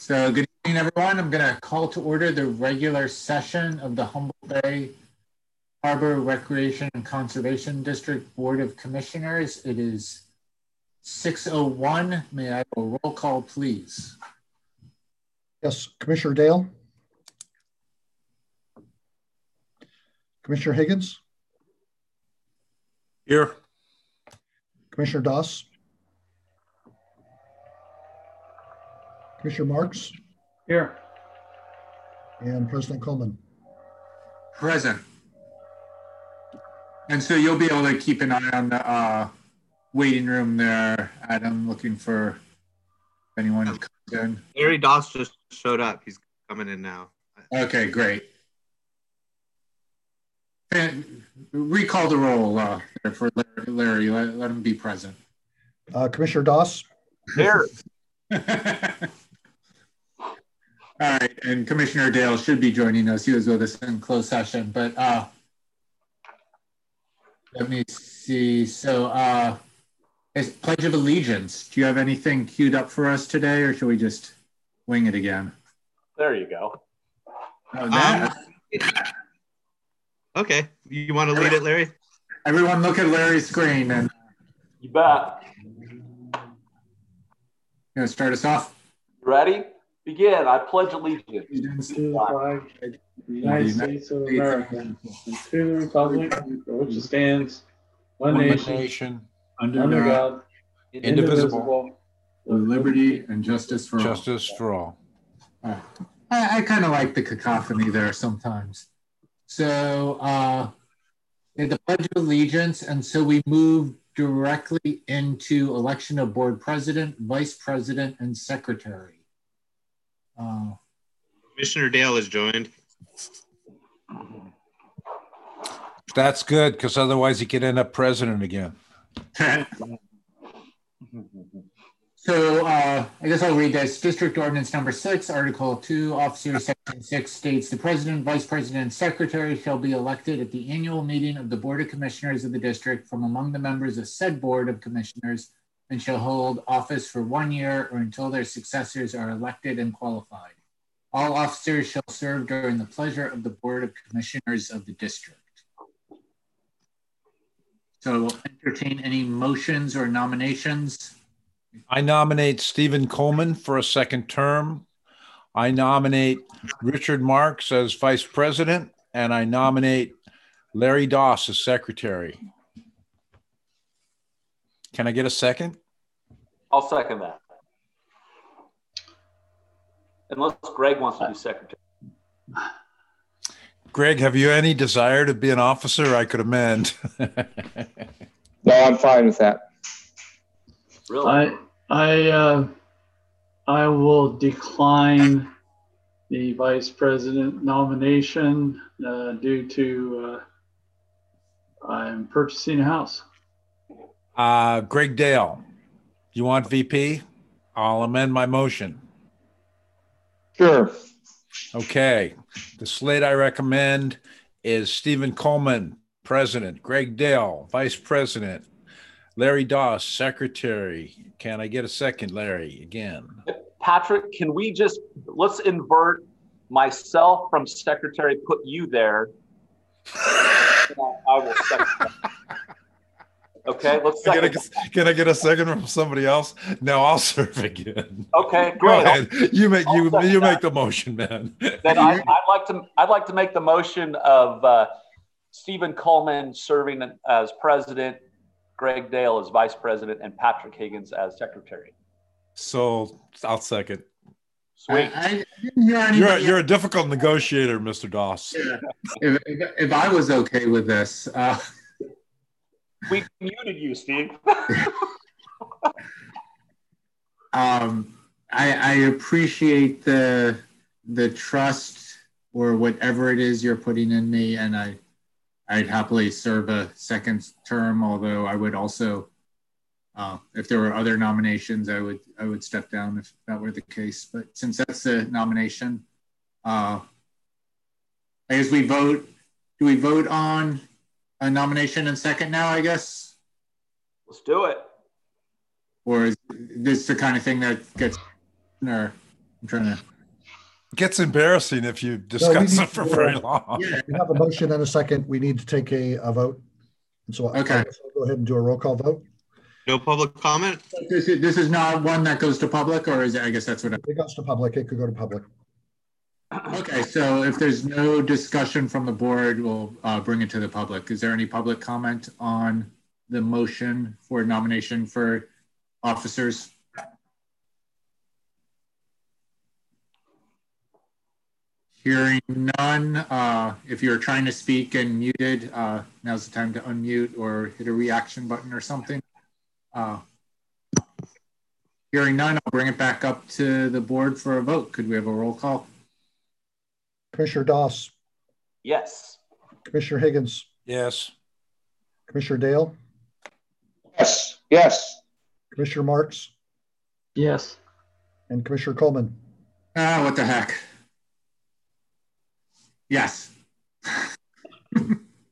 So good evening, everyone. I'm going to call to order the regular session of the Humboldt Bay Harbor Recreation and Conservation District Board of Commissioners. It is 6:01. May I have a roll call, please? Yes, Commissioner Dale. Commissioner Higgins. Here. Commissioner Doss. Commissioner Marks. Here. And President Coleman. Present. And so you'll be able to keep an eye on the waiting room there, Adam, looking for anyone who comes in. Larry Doss just showed up. He's coming in now. Okay, great. And recall the roll for Larry. Let him be present. Commissioner Doss. Here. All right, and Commissioner Dale should be joining us. He was with us in closed session, but let me see. So it's Pledge of Allegiance. Do you have anything queued up for us today, or should we just wing it again? There you go. Oh, Okay, you want to lead it, Larry? Everyone look at Larry's screen. And You bet. gonna start us off? You ready? Begin. I pledge allegiance To the flag of the United States of America, and to the republic for which it stands, one nation, under God, indivisible, with liberty and justice for all. Justice for all. I kind of like the cacophony there sometimes. So the Pledge of Allegiance, and so we move directly into election of board president, vice president, and secretary. Commissioner Dale has joined. That's good, because otherwise he could end up president again. So I guess I'll read this. District Ordinance Number 6, Article 2, Officer Section 6 states the president, vice president, and secretary shall be elected at the annual meeting of the Board of Commissioners of the district from among the members of said Board of Commissioners and shall hold office for 1 year or until their successors are elected and qualified. All officers shall serve during the pleasure of the Board of Commissioners of the district. So we'll entertain any motions or nominations. I nominate Stephen Coleman for a second term. I nominate Richard Marks as vice president, and I nominate Larry Doss as secretary. Can I get a second? I'll second that. Unless Greg wants to be secretary. Greg, have you any desire to be an officer? I could amend. No, I'm fine with that. Really? I will decline the vice president nomination due to I'm purchasing a house. Greg Dale, you want VP? I'll amend my motion. Sure. Okay. The slate I recommend is Stephen Coleman, president, Greg Dale, vice president, Larry Doss, secretary. Can I get a second, Larry, again? Patrick, can we let's invert myself from secretary, put you there. I will second that. Okay, let's second. Can I get a second from somebody else? No, I'll serve again. Okay, Go great. ahead. You make the motion, man. Then I'd like to make the motion of Stephen Coleman serving as president, Greg Dale as vice president, and Patrick Higgins as secretary. So I'll second. Sweet. You're a difficult negotiator, Mr. Doss. Yeah. If I was okay with this. We muted you, Steve. I appreciate the trust or whatever it is you're putting in me, and I'd happily serve a second term. Although I would also, if there were other nominations, I would step down if that were the case. But since that's the nomination, I guess we vote. Do we vote on a nomination and second now, I guess? Let's do it. Or is this the kind of thing that gets, or I'm trying to. It gets embarrassing if you discuss it for very long. Yeah. We have a motion and a second. We need to take a vote. And so Okay. I'll go ahead and do a roll call vote. No public comment? This is not one that goes to public, or is it? I guess that's what I. It goes to public. It could go to public. Okay, so if there's no discussion from the board, we'll bring it to the public. Is there any public comment on the motion for nomination for officers? Hearing none, if you're trying to speak and muted, now's the time to unmute or hit a reaction button or something. Hearing none, I'll bring it back up to the board for a vote. Could we have a roll call? Commissioner Doss, Yes. Commissioner Higgins, Yes. Commissioner Dale, Yes. Yes. Commissioner Marks, Yes. and Commissioner Coleman. What the heck? Yes. All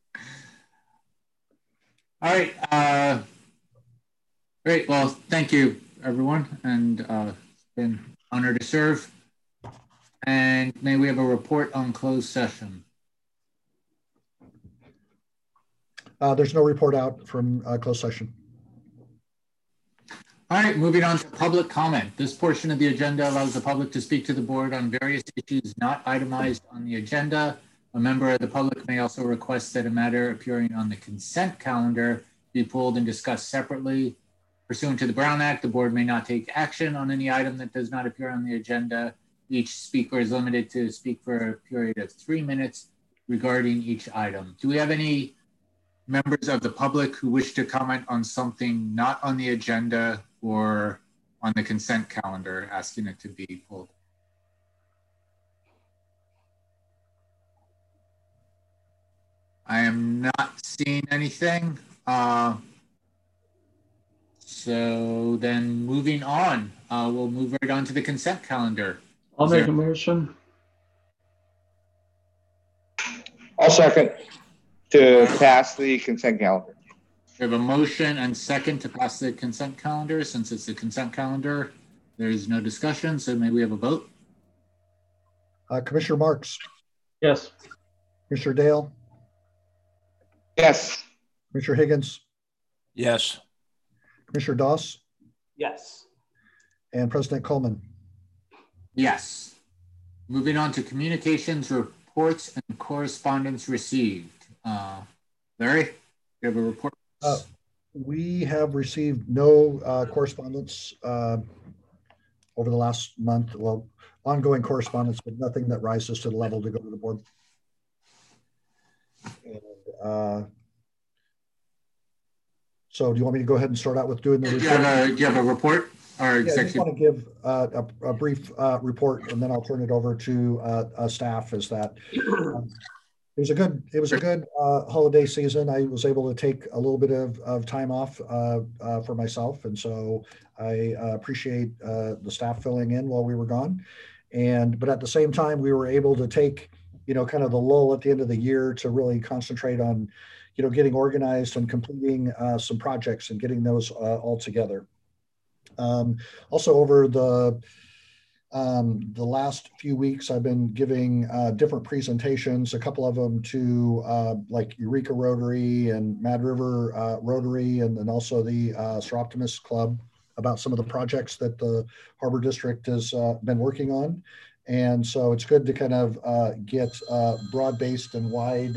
right. Great. Well, thank you, everyone. And it's been an honor to serve. And may we have a report on closed session? There's no report out from closed session. All right, moving on to public comment. This portion of the agenda allows the public to speak to the board on various issues not itemized on the agenda. A member of the public may also request that a matter appearing on the consent calendar be pulled and discussed separately. Pursuant to the Brown Act, the board may not take action on any item that does not appear on the agenda. Each speaker is limited to speak for a period of 3 minutes regarding each item. Do we have any members of the public who wish to comment on something not on the agenda or on the consent calendar, asking it to be pulled? I am not seeing anything. So then moving on, we'll move right on to the consent calendar. I'll make a motion. I'll second to pass the consent calendar. We have a motion and second to pass the consent calendar. Since it's the consent calendar, there's no discussion, so may we have a vote? Commissioner Marks, Yes. Commissioner Dale, Yes. Commissioner Higgins, Yes. Commissioner Doss, Yes. and President Coleman. Yes. Moving on to communications, reports, and correspondence received. Larry, you have a report? We have received no correspondence over the last month. Well, ongoing correspondence, but nothing that rises to the level to go to the board. And, so do you want me to go ahead and start out with doing the report? Do you have a report? Or Yeah, I just want to give a brief report, and then I'll turn it over to staff. Is that it was a good holiday season. I was able to take a little bit of time off for myself, and so I appreciate the staff filling in while we were gone. But at the same time, we were able to take kind of the lull at the end of the year to really concentrate on getting organized and completing some projects and getting those all together. Also, over the last few weeks, I've been giving different presentations, a couple of them to like Eureka Rotary and Mad River Rotary, and then also the Seroptimus Club, about some of the projects that the Harbor District has been working on. And so it's good to kind of get broad-based and wide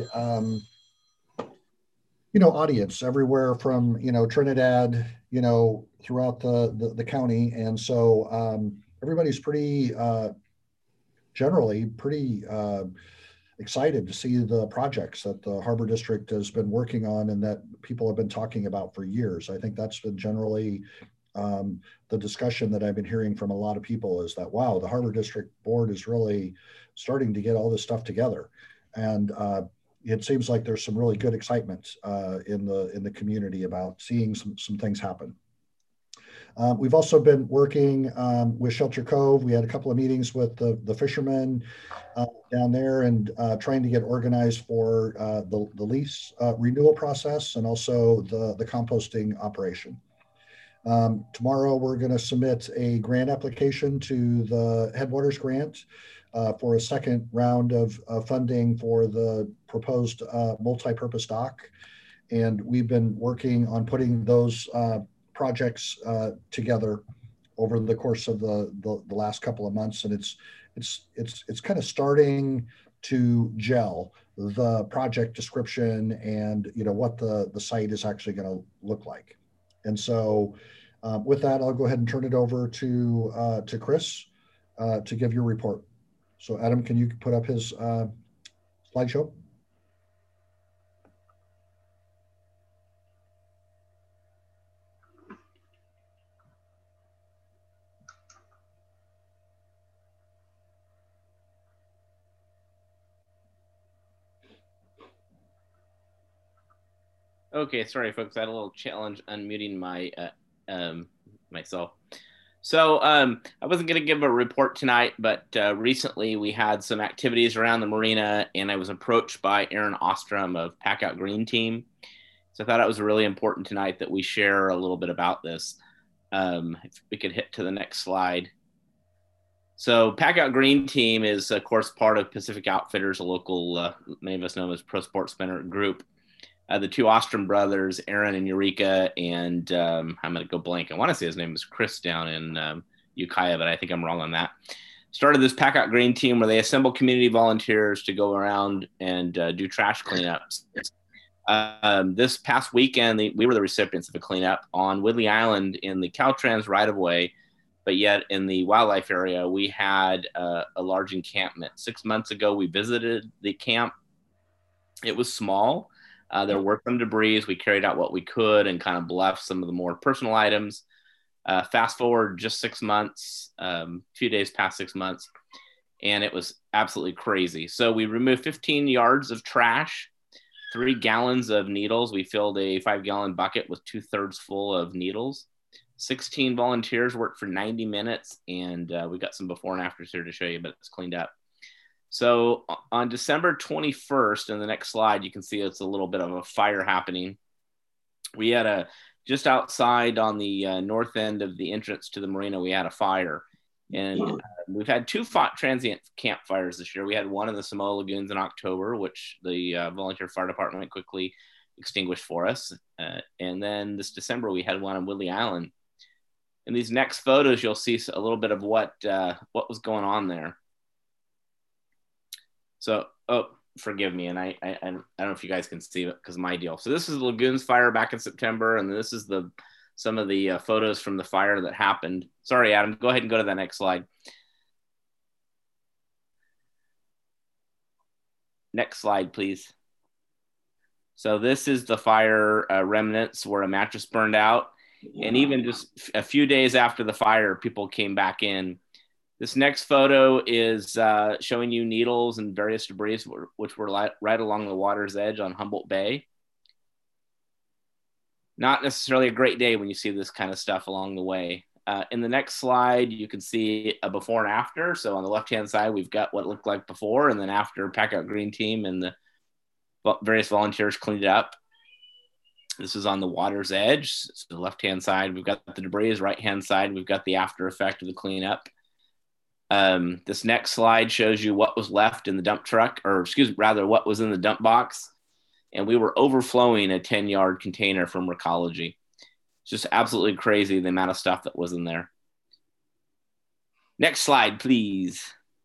audience everywhere from, Trinidad, throughout the county. And so everybody's generally pretty excited to see the projects that the Harbor District has been working on and that people have been talking about for years. I think that's been generally the discussion that I've been hearing from a lot of people, is that, wow, the Harbor District Board is really starting to get all this stuff together. And it seems like there's some really good excitement in the community about seeing some things happen. We've also been working with Shelter Cove. We had a couple of meetings with the fishermen down there, and trying to get organized for the lease renewal process, and also the composting operation. Tomorrow, we're going to submit a grant application to the Headwaters Grant for a second round of funding for the proposed multi-purpose dock. And we've been working on putting those projects together over the course of the last couple of months. And it's kind of starting to gel, the project description and what the site is actually going to look like. And so with that, I'll go ahead and turn it over to Chris to give your report. So Adam, can you put up his slideshow? Okay, sorry, folks. I had a little challenge unmuting my myself. So I wasn't going to give a report tonight, but recently we had some activities around the marina, and I was approached by Aaron Ostrom of Pack Out Green Team. So I thought it was really important tonight that we share a little bit about this. If we could hit to the next slide. So Pack Out Green Team is, of course, part of Pacific Outfitters, a local, many of us know as Pro Sports Center group. The two Ostrom brothers, Aaron and Eureka, and I'm going to go blank. I want to say his name is Chris down in Ukiah, but I think I'm wrong on that. Started this Pack Out Green Team where they assemble community volunteers to go around and do trash cleanups. This past weekend, we were the recipients of a cleanup on Woodley Island in the Caltrans right-of-way, but yet in the wildlife area, we had a large encampment. 6 months ago, we visited the camp. It was small. There were some debris. We carried out what we could and kind of left some of the more personal items. Fast forward just 6 months, few days past 6 months, and it was absolutely crazy. So we removed 15 yards of trash, 3 gallons of needles. We filled a 5-gallon bucket with 2/3 full of needles. 16 volunteers worked for 90 minutes, and we got some before and afters here to show you, but it's cleaned up. So on December 21st, in the next slide, you can see it's a little bit of a fire happening. We had just outside on the north end of the entrance to the marina, we had a fire. And we've had 2 transient campfires this year. We had one in the Samoa Lagoons in October, which the volunteer fire department quickly extinguished for us. And then this December, we had one on Woodley Island. In these next photos, you'll see a little bit of what was going on there. So, forgive me, and I don't know if you guys can see it because of my deal. So this is the Lagoons fire back in September, and this is some of the photos from the fire that happened. Sorry, Adam, go ahead and go to that next slide. Next slide, please. So this is the fire remnants where a mattress burned out, and even just a few days after the fire, people came back in. This next photo is showing you needles and various debris, which were right along the water's edge on Humboldt Bay. Not necessarily a great day when you see this kind of stuff along the way. In the next slide, you can see a before and after. So on the left-hand side, we've got what it looked like before, and then after Pack Out Green Team and the various volunteers cleaned it up. This is on the water's edge. So the left-hand side, we've got the debris. Right-hand side, we've got the after effect of the cleanup. This next slide shows you what was left in the dump truck, or what was in the dump box. And we were overflowing a 10-yard container from Recology. It's just absolutely crazy the amount of stuff that was in there. Next slide, please.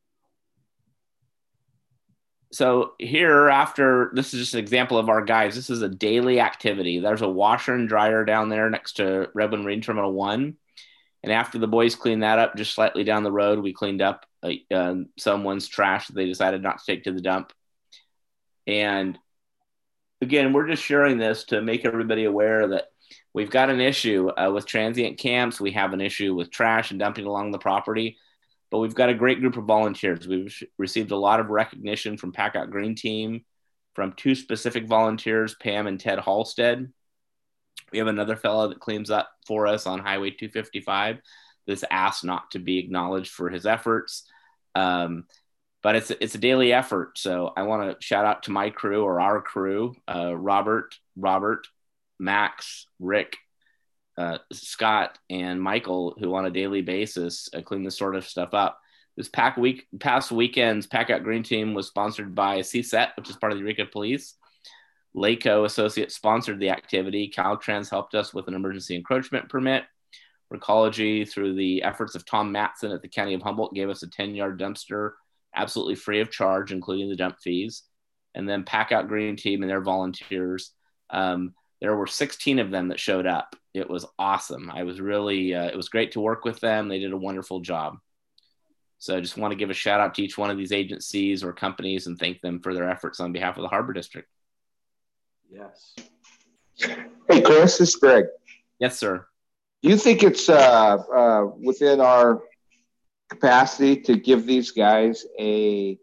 So here, this is just an example of our guys. This is a daily activity. There's a washer and dryer down there next to Redwood Marine Terminal 1. And after the boys cleaned that up, just slightly down the road, we cleaned up someone's trash that they decided not to take to the dump. And again, we're just sharing this to make everybody aware that we've got an issue with transient camps. We have an issue with trash and dumping along the property, but we've got a great group of volunteers. We've received a lot of recognition from Pack Out Green Team, from 2 specific volunteers, Pam and Ted Halstead. We have another fellow that cleans up for us on Highway 255 that's asked not to be acknowledged for his efforts. But it's a daily effort. So I want to shout out to my crew, or our crew, Robert, Max, Rick, Scott and Michael, who on a daily basis clean this sort of stuff up. This past weekend's Pack Out Green Team was sponsored by CSET, which is part of the Eureka Police. LACO Associates sponsored the activity. Caltrans helped us with an emergency encroachment permit. Recology, through the efforts of Tom Matson at the County of Humboldt, gave us a 10-yard dumpster absolutely free of charge, including the dump fees. And then Pack Out Green Team and their volunteers. There were 16 of them that showed up. It was awesome. I was really, it was great to work with them. They did a wonderful job. So I just want to give a shout out to each one of these agencies or companies and thank them for their efforts on behalf of the Harbor District. Yes. Hey, Chris, this is Greg. Yes, sir. Do you think it's within our capacity to give these guys a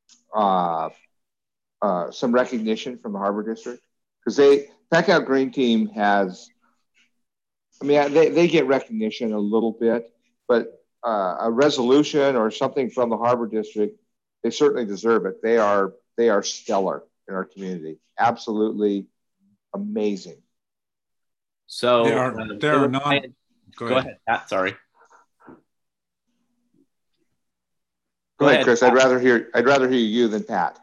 some recognition from the Harbor District? Because Pack Out Green Team has, I mean, they get recognition a little bit, but a resolution or something from the Harbor District, they certainly deserve it. They are stellar in our community. Absolutely amazing. So they are not. Go ahead, Pat. Sorry. Go ahead, Chris. Pat. I'd rather hear you than Pat.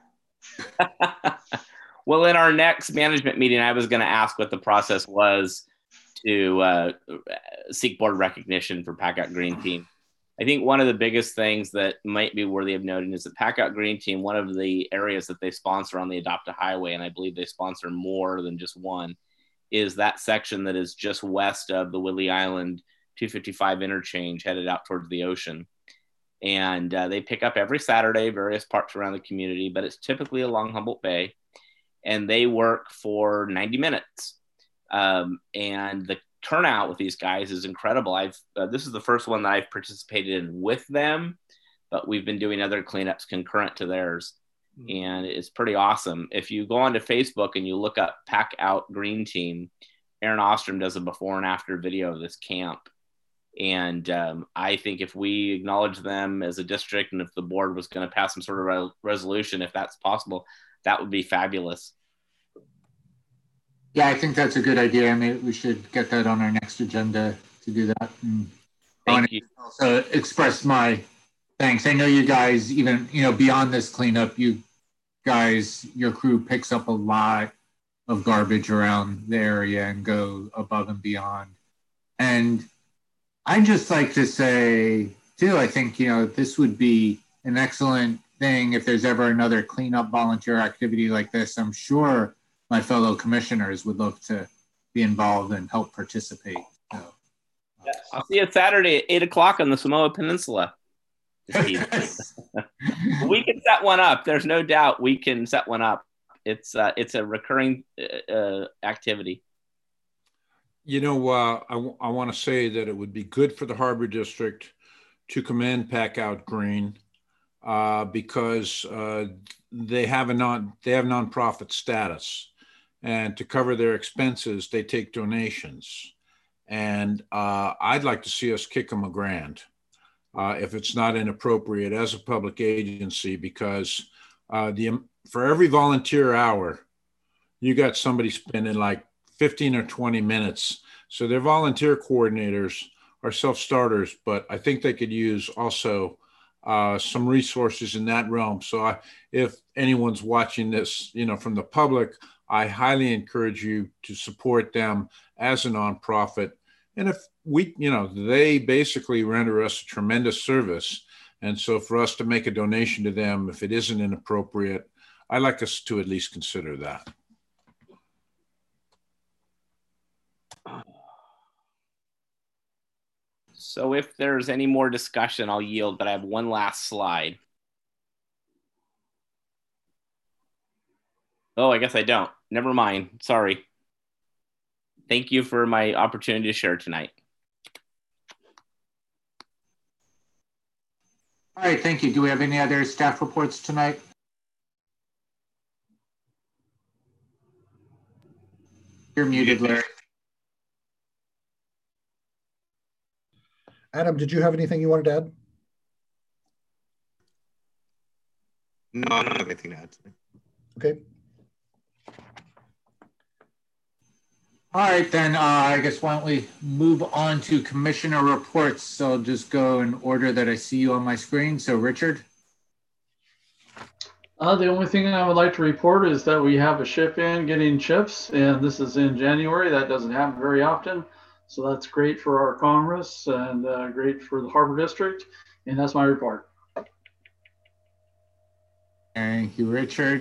Well, in our next management meeting, I was going to ask what the process was to seek board recognition for Pack Out Green Team. I think one of the biggest things that might be worthy of noting is that Pack Out Green Team, one of the areas that they sponsor on the Adopt a Highway, and I believe they sponsor more than just one, is that section that is just west of the Woodley Island 255 interchange headed out towards the ocean. And they pick up every Saturday, various parts around the community, but it's typically along Humboldt Bay. And they work for 90 minutes. And the turnout with these guys is incredible. This is the first one that I've participated in with them, but we've been doing other cleanups concurrent to theirs. And it's pretty awesome. If you go onto Facebook and you look up Pack Out Green Team, Aaron Ostrom does a before and after video of this camp. And I think if we acknowledge them as a district and if the board was going to pass some sort of resolution, if that's possible, that would be fabulous. Yeah, I think that's a good idea. Maybe we should get that on our next agenda to do that. And Thank you. Also express my thanks. I know you guys, even, beyond this cleanup, you guys, your crew picks up a lot of garbage around the area and go above and beyond. And I'd just like to say, too, I think, this would be an excellent thing if there's ever another cleanup volunteer activity like this. I'm sure my fellow commissioners would love to be involved and help participate. So, yes. I'll see you Saturday at 8:00 on the Samoa Peninsula. We can set one up. There's no doubt we can set one up. It's a recurring activity. I want to say that it would be good for the Harbor District to commend Pack Out Green because they have nonprofit status, and to cover their expenses, they take donations. And I'd like to see us kick them $1,000 if it's not inappropriate as a public agency, because for every volunteer hour, you got somebody spending like 15 or 20 minutes. So their volunteer coordinators are self-starters, but I think they could use also some resources in that realm. So if anyone's watching this, from the public, I highly encourage you to support them as a nonprofit. And if they basically render us a tremendous service. And so for us to make a donation to them, if it isn't inappropriate, I'd like us to at least consider that. So if there's any more discussion, I'll yield, but I have one last slide. Oh, I guess I don't. Never mind. Sorry. Thank you for my opportunity to share tonight. All right, thank you. Do we have any other staff reports tonight? You're muted, Larry. Adam, did you have anything you wanted to add? No, I don't have anything to add. Okay. All right, then I guess why don't we move on to commissioner reports. So I'll just go in order that I see you on my screen. So Richard. The only thing I would like to report is that we have a ship in getting chips, and this is in January. That doesn't happen very often. So that's great for our commerce and great for the Harbor District. And that's my report. Thank you, Richard.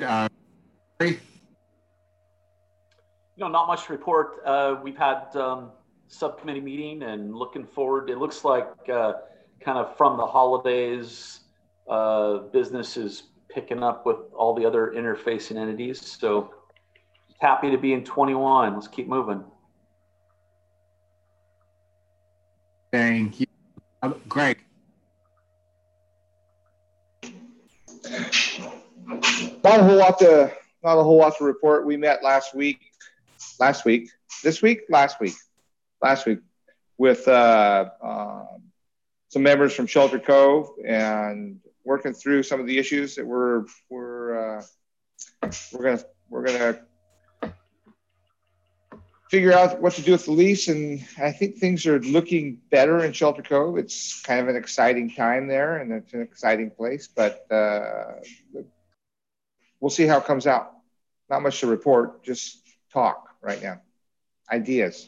Not much to report. We've had subcommittee meeting and looking forward. It looks like kind of from the holidays, business is picking up with all the other interfacing entities. So happy to be in 21. Let's keep moving. Thank you. Greg. Not a whole lot to report. We met last week with some members from Shelter Cove and working through some of the issues that we're gonna figure out what to do with the lease. And I think things are looking better in Shelter Cove. It's kind of an exciting time there, and it's an exciting place, but we'll see how it comes out. Not much to report, just talk right now. Ideas.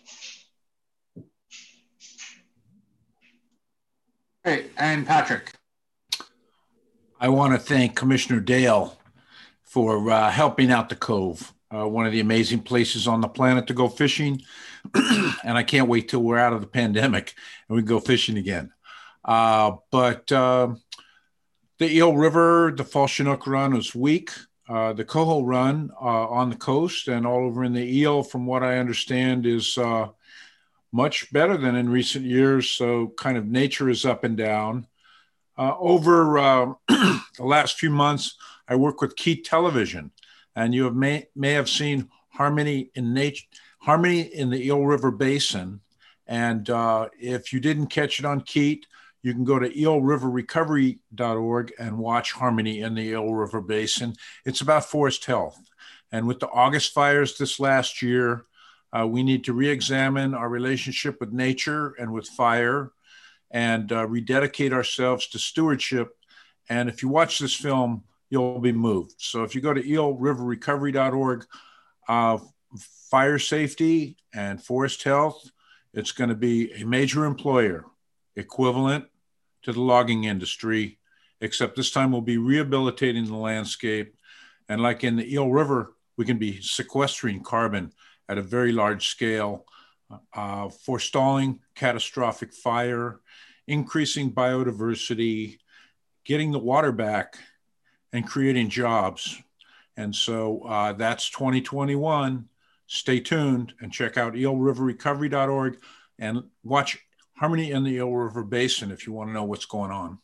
Great. And Patrick. I want to thank Commissioner Dale for helping out the Cove, one of the amazing places on the planet to go fishing. And I can't wait till we're out of the pandemic and we can go fishing again. But the Eel River, the Fall Chinook run was weak. The Coho run on the coast and all over in the Eel, from what I understand, is much better than in recent years. So kind of nature is up and down. Over the last few months, I work with Keat Television, and you may have seen Harmony in the Eel River Basin. And if you didn't catch it on Keat, you can go to eelriverrecovery.org and watch Harmony in the Eel River Basin. It's about forest health. And with the August fires this last year, we need to re-examine our relationship with nature and with fire, and rededicate ourselves to stewardship. And if you watch this film, you'll be moved. So if you go to eelriverrecovery.org, fire safety and forest health, it's going to be a major employer equivalent to the logging industry, except this time we'll be rehabilitating the landscape. And like in the Eel River, we can be sequestering carbon at a very large scale, forestalling catastrophic fire, increasing biodiversity, getting the water back, and creating jobs. And so that's 2021. Stay tuned and check out eelriverrecovery.org and watch Harmony in the Eel River Basin if you want to know what's going on.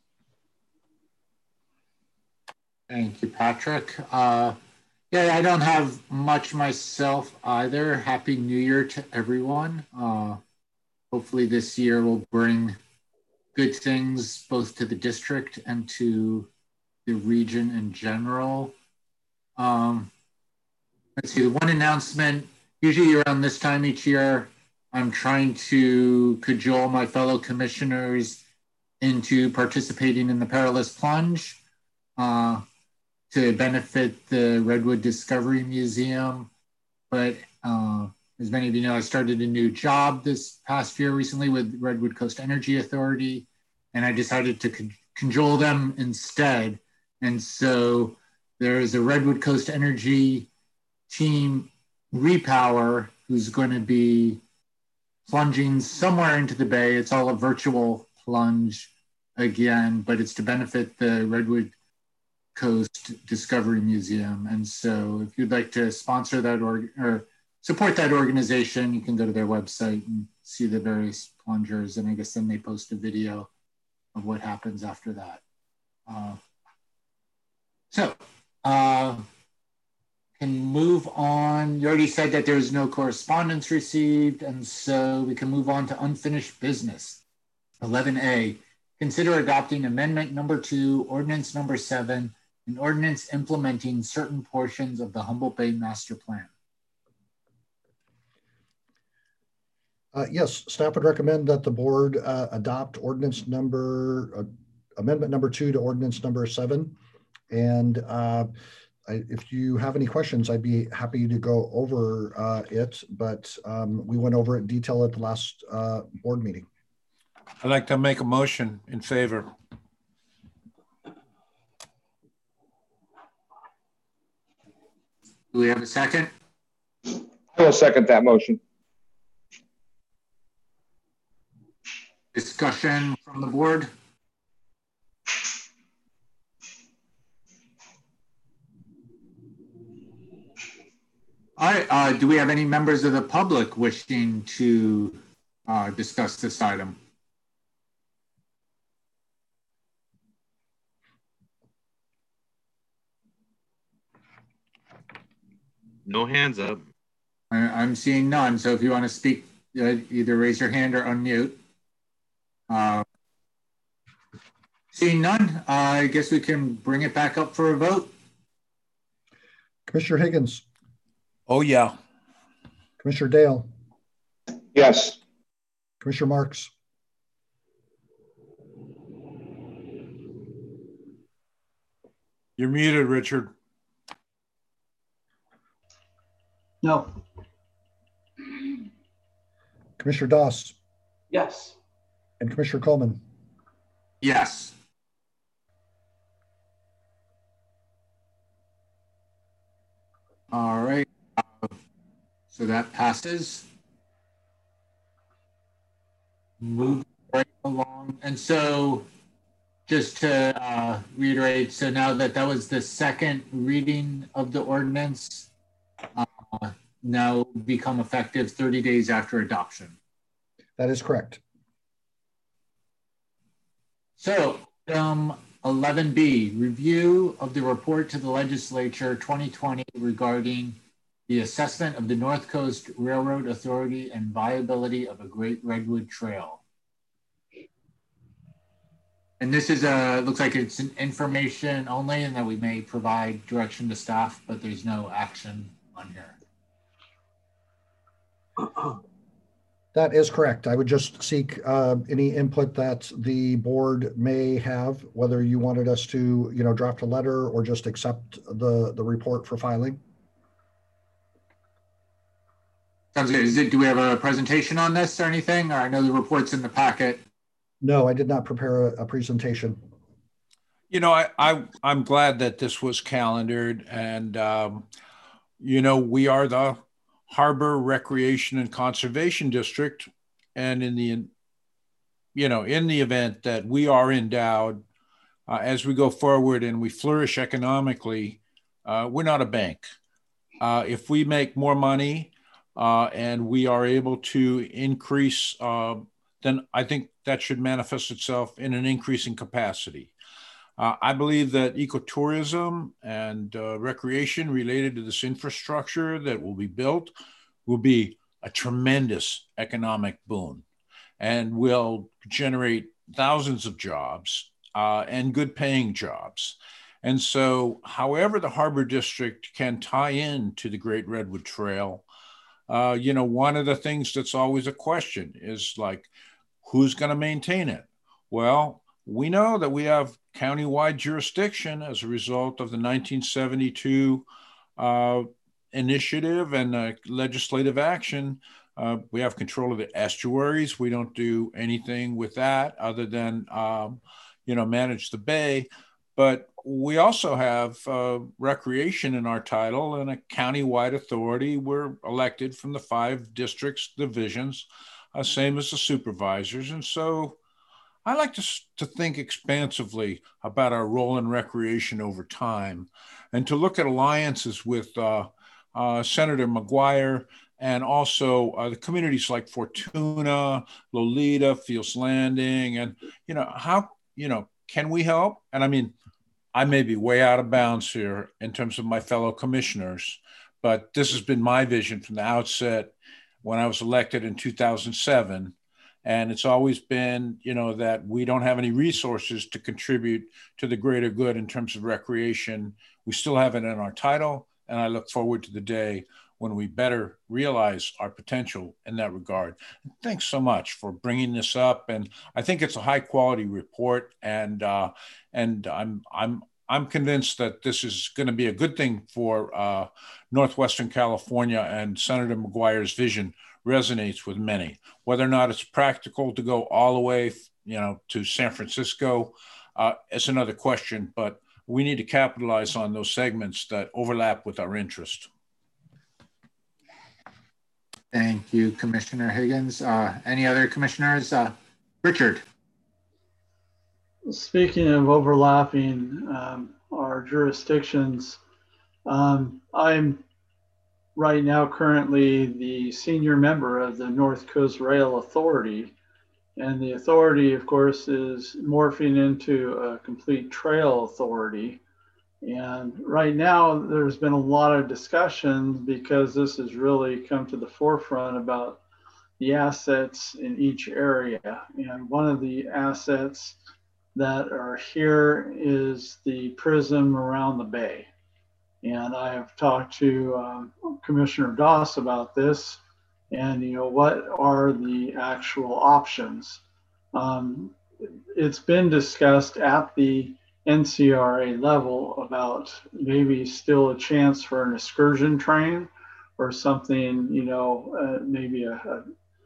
Thank you, Patrick. Yeah, I don't have much myself either. Happy New Year to everyone. Hopefully this year will bring good things both to the district and to the region in general. Let's see, the one announcement, usually around this time each year, I'm trying to cajole my fellow commissioners into participating in the Perilous Plunge to benefit the Redwood Discovery Museum. But as many of you know, I started a new job this past year recently with Redwood Coast Energy Authority, and I decided to cajole them instead. And so there is a Redwood Coast Energy team, Repower, who's going to be plunging somewhere into the bay. It's all a virtual plunge again, but it's to benefit the Redwood Coast Discovery Museum. And so if you'd like to sponsor that or support that organization, you can go to their website and see the various plungers. And I guess then they post a video of what happens after that. Can move on. You already said that there's no correspondence received, and so we can move on to unfinished business. 11A, consider adopting amendment number 2, ordinance number 7, an ordinance implementing certain portions of the Humboldt Bay Master Plan. Yes, staff would recommend that the board adopt amendment number 2 to ordinance number 7. And if you have any questions, I'd be happy to go over it, but we went over it in detail at the last board meeting. I'd like to make a motion in favor. Do we have a second? I will second that motion. Discussion from the board? All right, do we have any members of the public wishing to discuss this item? No hands up. I'm seeing none, so if you want to speak, either raise your hand or unmute. Seeing none, I guess we can bring it back up for a vote. Commissioner Higgins. Oh, yeah. Commissioner Dale. Yes. Commissioner Marks. You're muted, Richard. No. Commissioner Doss. Yes. And Commissioner Coleman. Yes. All right. So that passes. Move right along. And so just to reiterate, so now that was the second reading of the ordinance, now become effective 30 days after adoption. That is correct. So 11B, review of the report to the legislature 2020 regarding the assessment of the North Coast Railroad Authority and viability of a Great Redwood Trail. And this is looks like it's an information only, and that we may provide direction to staff, but there's no action on here. That is correct. I would just seek any input that the board may have, whether you wanted us to, draft a letter or just accept the report for filing. Sounds good. Do we have a presentation on this or anything? Or I know the report's in the packet. No, I did not prepare a presentation. I'm glad that this was calendared, and we are the Harbor Recreation and Conservation District, and in the event that we are endowed as we go forward and we flourish economically, we're not a bank. If we make more money and we are able to increase, then I think that should manifest itself in an increase in capacity. I believe that ecotourism and recreation related to this infrastructure that will be built will be a tremendous economic boon and will generate thousands of jobs and good paying jobs. And so however the Harbor District can tie in to the Great Redwood Trail, one of the things that's always a question is like, who's going to maintain it? Well, we know that we have county-wide jurisdiction as a result of the 1972 initiative and legislative action. We have control of the estuaries. We don't do anything with that other than, manage the bay. But we also have recreation in our title and a county-wide authority. We're elected from the 5 districts, divisions, same as the supervisors. And so I like to think expansively about our role in recreation over time and to look at alliances with Senator McGuire and also the communities like Fortuna, Lolita, Fields Landing, and, can we help? And I mean, I may be way out of bounds here in terms of my fellow commissioners, but this has been my vision from the outset when I was elected in 2007. And it's always been, that we don't have any resources to contribute to the greater good in terms of recreation. We still have it in our title. And I look forward to the day when we better realize our potential in that regard. Thanks so much for bringing this up, and I think it's a high quality report, and I'm convinced that this is going to be a good thing for Northwestern California, and Senator McGuire's vision resonates with many. Whether or not it's practical to go all the way, to San Francisco is another question, but we need to capitalize on those segments that overlap with our interest. Thank you, Commissioner Higgins. Any other commissioners? Richard. Speaking of overlapping our jurisdictions, I'm right now currently the senior member of the North Coast Rail Authority. And the authority, of course, is morphing into a complete trail authority. And right now, there's been a lot of discussion because this has really come to the forefront about the assets in each area. And one of the assets that are here is the prism around the bay. And I have talked to Commissioner Doss about this, and what are the actual options. It's been discussed at the NCRA level about maybe still a chance for an excursion train or something, maybe a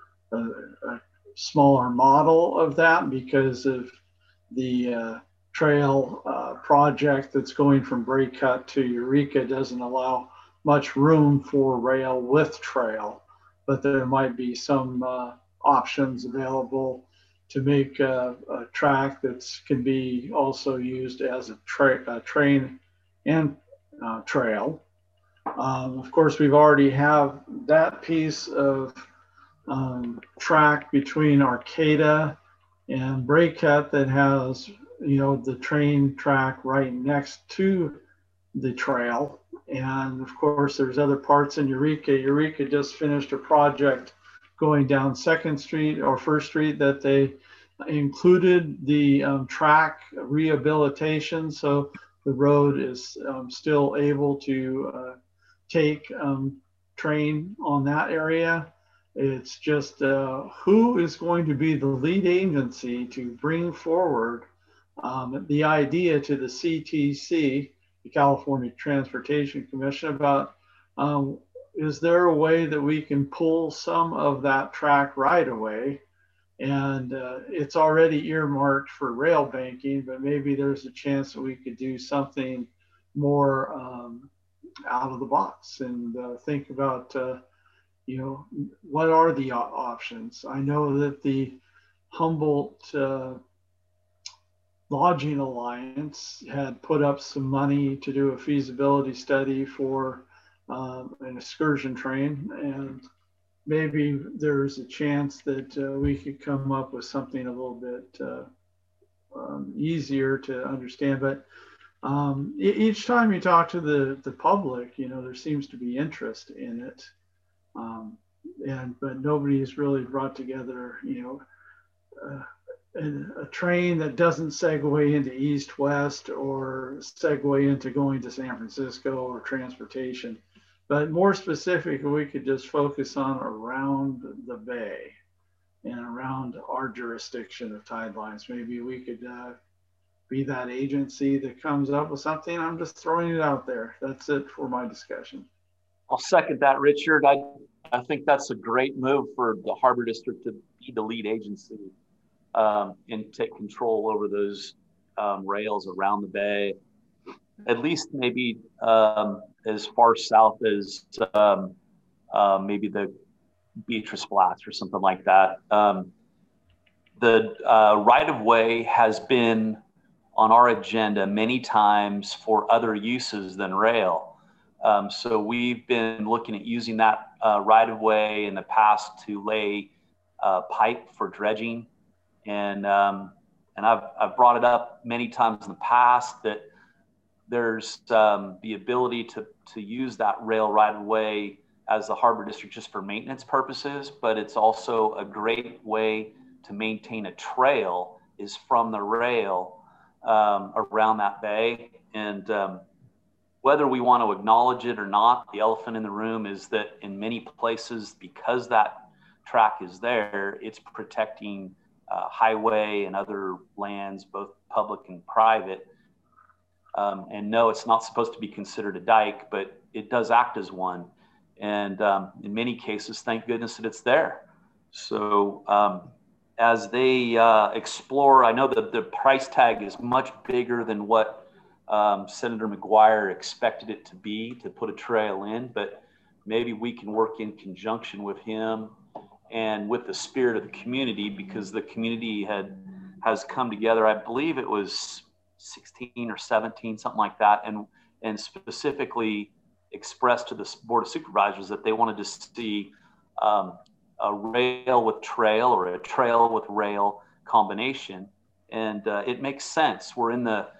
smaller model of that, because of the trail project that's going from Break Cut to Eureka doesn't allow much room for rail with trail, but there might be some options available to make a track that can be also used as a train and trail. Of course, we've already have that piece of track between Arcata and Break Cut that has, the train track right next to the trail. And of course, there's other parts in Eureka. Eureka just finished a project going down 2nd Street or 1st Street that they included the track rehabilitation. So the road is still able to take train on that area. It's just who is going to be the lead agency to bring forward the idea to the CTC, the California Transportation Commission, about is there a way that we can pull some of that track right away? And it's already earmarked for rail banking, but maybe there's a chance that we could do something more out of the box and think about, what are the options? I know that the Humboldt Lodging Alliance had put up some money to do a feasibility study for an excursion train, and maybe there's a chance that we could come up with something a little bit easier to understand. But each time you talk to the public, there seems to be interest in it, but nobody has really brought together, a train that doesn't segue into east-west or segue into going to San Francisco or transportation. But more specifically, we could just focus on around the bay and around our jurisdiction of tide lines. Maybe we could be that agency that comes up with something. I'm just throwing it out there. That's it for my discussion. I'll second that, Richard. I think that's a great move for the Harbor District to be the lead agency and take control over those rails around the bay, at least maybe as far south as maybe the Beatrice Flats or something like that. The right-of-way has been on our agenda many times for other uses than rail. So we've been looking at using that right-of-way in the past to lay pipe for dredging. And I've brought it up many times in the past that there's the ability to use that rail right-of-way as the Harbor District just for maintenance purposes, but it's also a great way to maintain a trail is from the rail around that bay. And whether we want to acknowledge it or not, the elephant in the room is that in many places, because that track is there, it's protecting highway and other lands, both public and private. And no, it's not supposed to be considered a dike, but it does act as one. And in many cases, thank goodness that it's there. So as they explore, I know that the price tag is much bigger than what Senator McGuire expected it to be to put a trail in, but maybe we can work in conjunction with him and with the spirit of the community, because the community has come together. I believe it was 16 or 17, something like that, and specifically expressed to the Board of Supervisors that they wanted to see a rail with trail or a trail with rail combination, and it makes sense. We're in the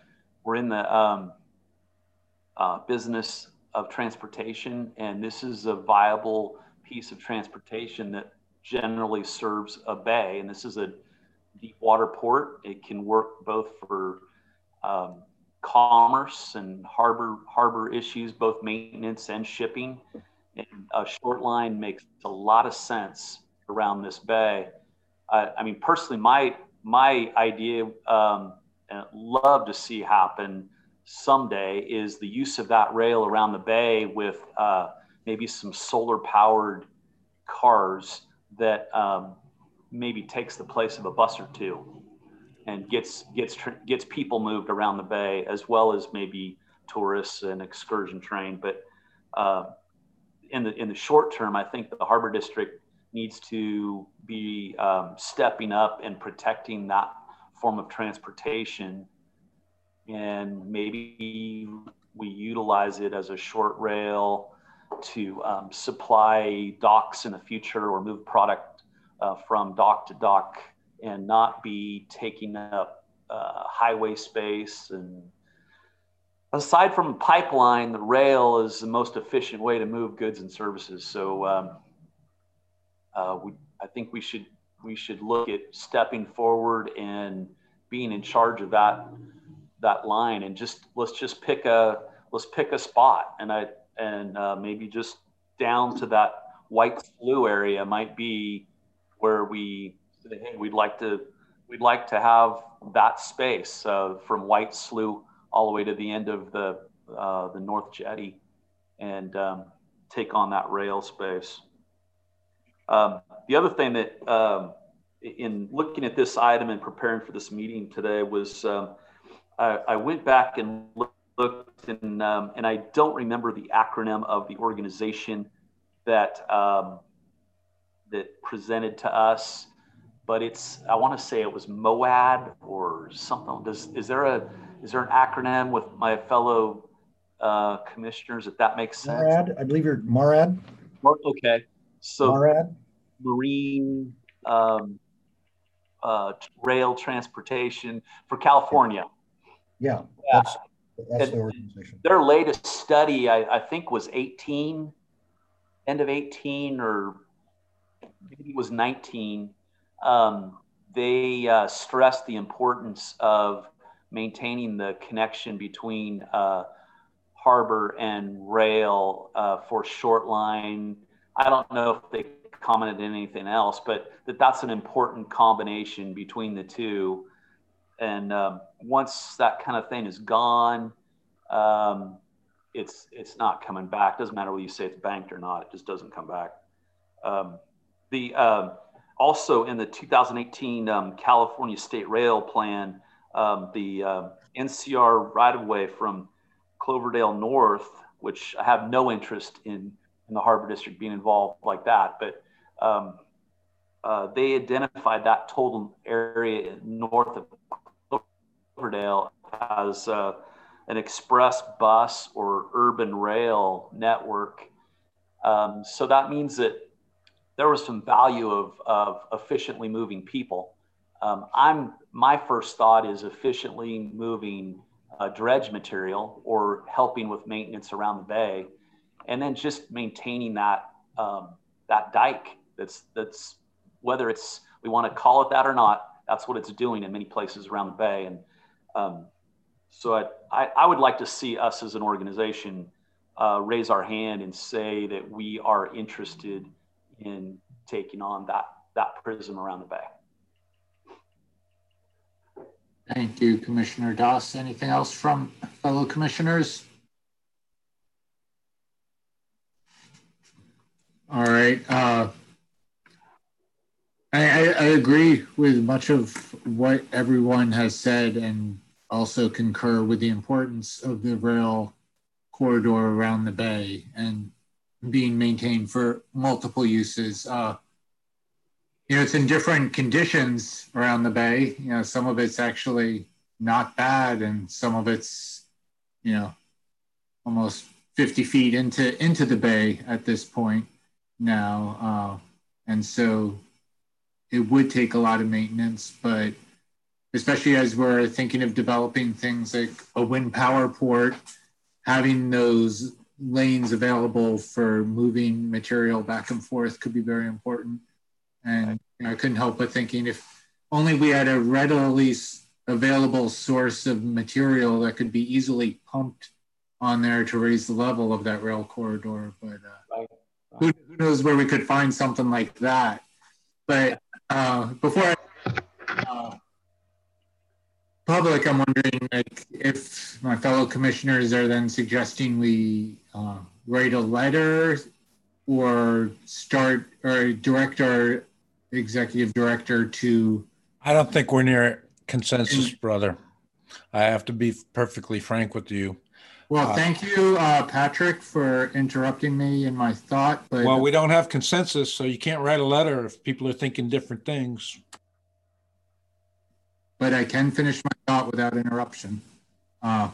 business of transportation, and this is a viable piece of transportation that generally serves a bay, and this is a deep water port. It can work both for commerce and harbor issues, both maintenance and shipping. And a short line makes a lot of sense around this bay. I mean, personally, my idea, and I'd love to see happen someday, is the use of that rail around the bay with maybe some solar powered cars that maybe takes the place of a bus or two, and gets people moved around the bay, as well as maybe tourists and excursion train. But in the short term, I think the Harbor District needs to be stepping up and protecting that form of transportation, and maybe we utilize it as a short rail to supply docks in the future, or move product from dock to dock, and not be taking up highway space. And aside from a pipeline, the rail is the most efficient way to move goods and services. So I think we should look at stepping forward and being in charge of that line, and let's pick a spot, and maybe just down to that White Slough area might be where we say, hey, we'd like to have that space from White Slough all the way to the end of the North Jetty, and take on that rail space. The other thing that in looking at this item and preparing for this meeting today was I went back and looked, and I don't remember the acronym of the organization that presented to us, but I want to say it was MOAD or something. Is there an acronym with my fellow commissioners, if that makes sense? MARAD, I believe you're MARAD. Okay, so MARAD. Marine Rail Transportation for California. Yeah, that's the organization. Their latest study, I think, was end of 18, or maybe it was 19. They stressed the importance of maintaining the connection between harbor and rail for short line. I don't know if they commented on anything else, but that's an important combination between the two. And once that kind of thing is gone, it's not coming back. Doesn't matter whether you say it's banked or not; it just doesn't come back. Also in the 2018 California State Rail Plan, the NCR right-of-way from Cloverdale North, which I have no interest in the Harbor District being involved like that, but they identified that total area north of Cloverdale as an express bus or urban rail network. So that means that there was some value of efficiently moving people. My first thought is efficiently moving dredge material, or helping with maintenance around the bay, and then just maintaining that dike. That's whether we want to call it that or not, that's what it's doing in many places around the bay. And So I would like to see us as an organization raise our hand and say that we are interested in taking on that prism around the bay. Thank you, Commissioner Doss. Anything else from fellow commissioners? All right. I agree with much of what everyone has said, and also concur with the importance of the rail corridor around the bay and being maintained for multiple uses. It's in different conditions around the bay. Some of it's actually not bad, and some of it's, almost 50 feet into the bay at this point now. And so it would take a lot of maintenance, but especially as we're thinking of developing things like a wind power port, having those lanes available for moving material back and forth could be very important. And I couldn't help but thinking if only we had a readily available source of material that could be easily pumped on there to raise the level of that rail corridor. But who knows where we could find something like that. But before public, I'm wondering if my fellow commissioners are then suggesting we write a letter or direct our executive director to. I don't think we're near consensus, brother. I have to be perfectly frank with you. Well, thank you, Patrick, for interrupting me in my thought. But well, we don't have consensus, so you can't write a letter if people are thinking different things. But I can finish my thought without interruption. Or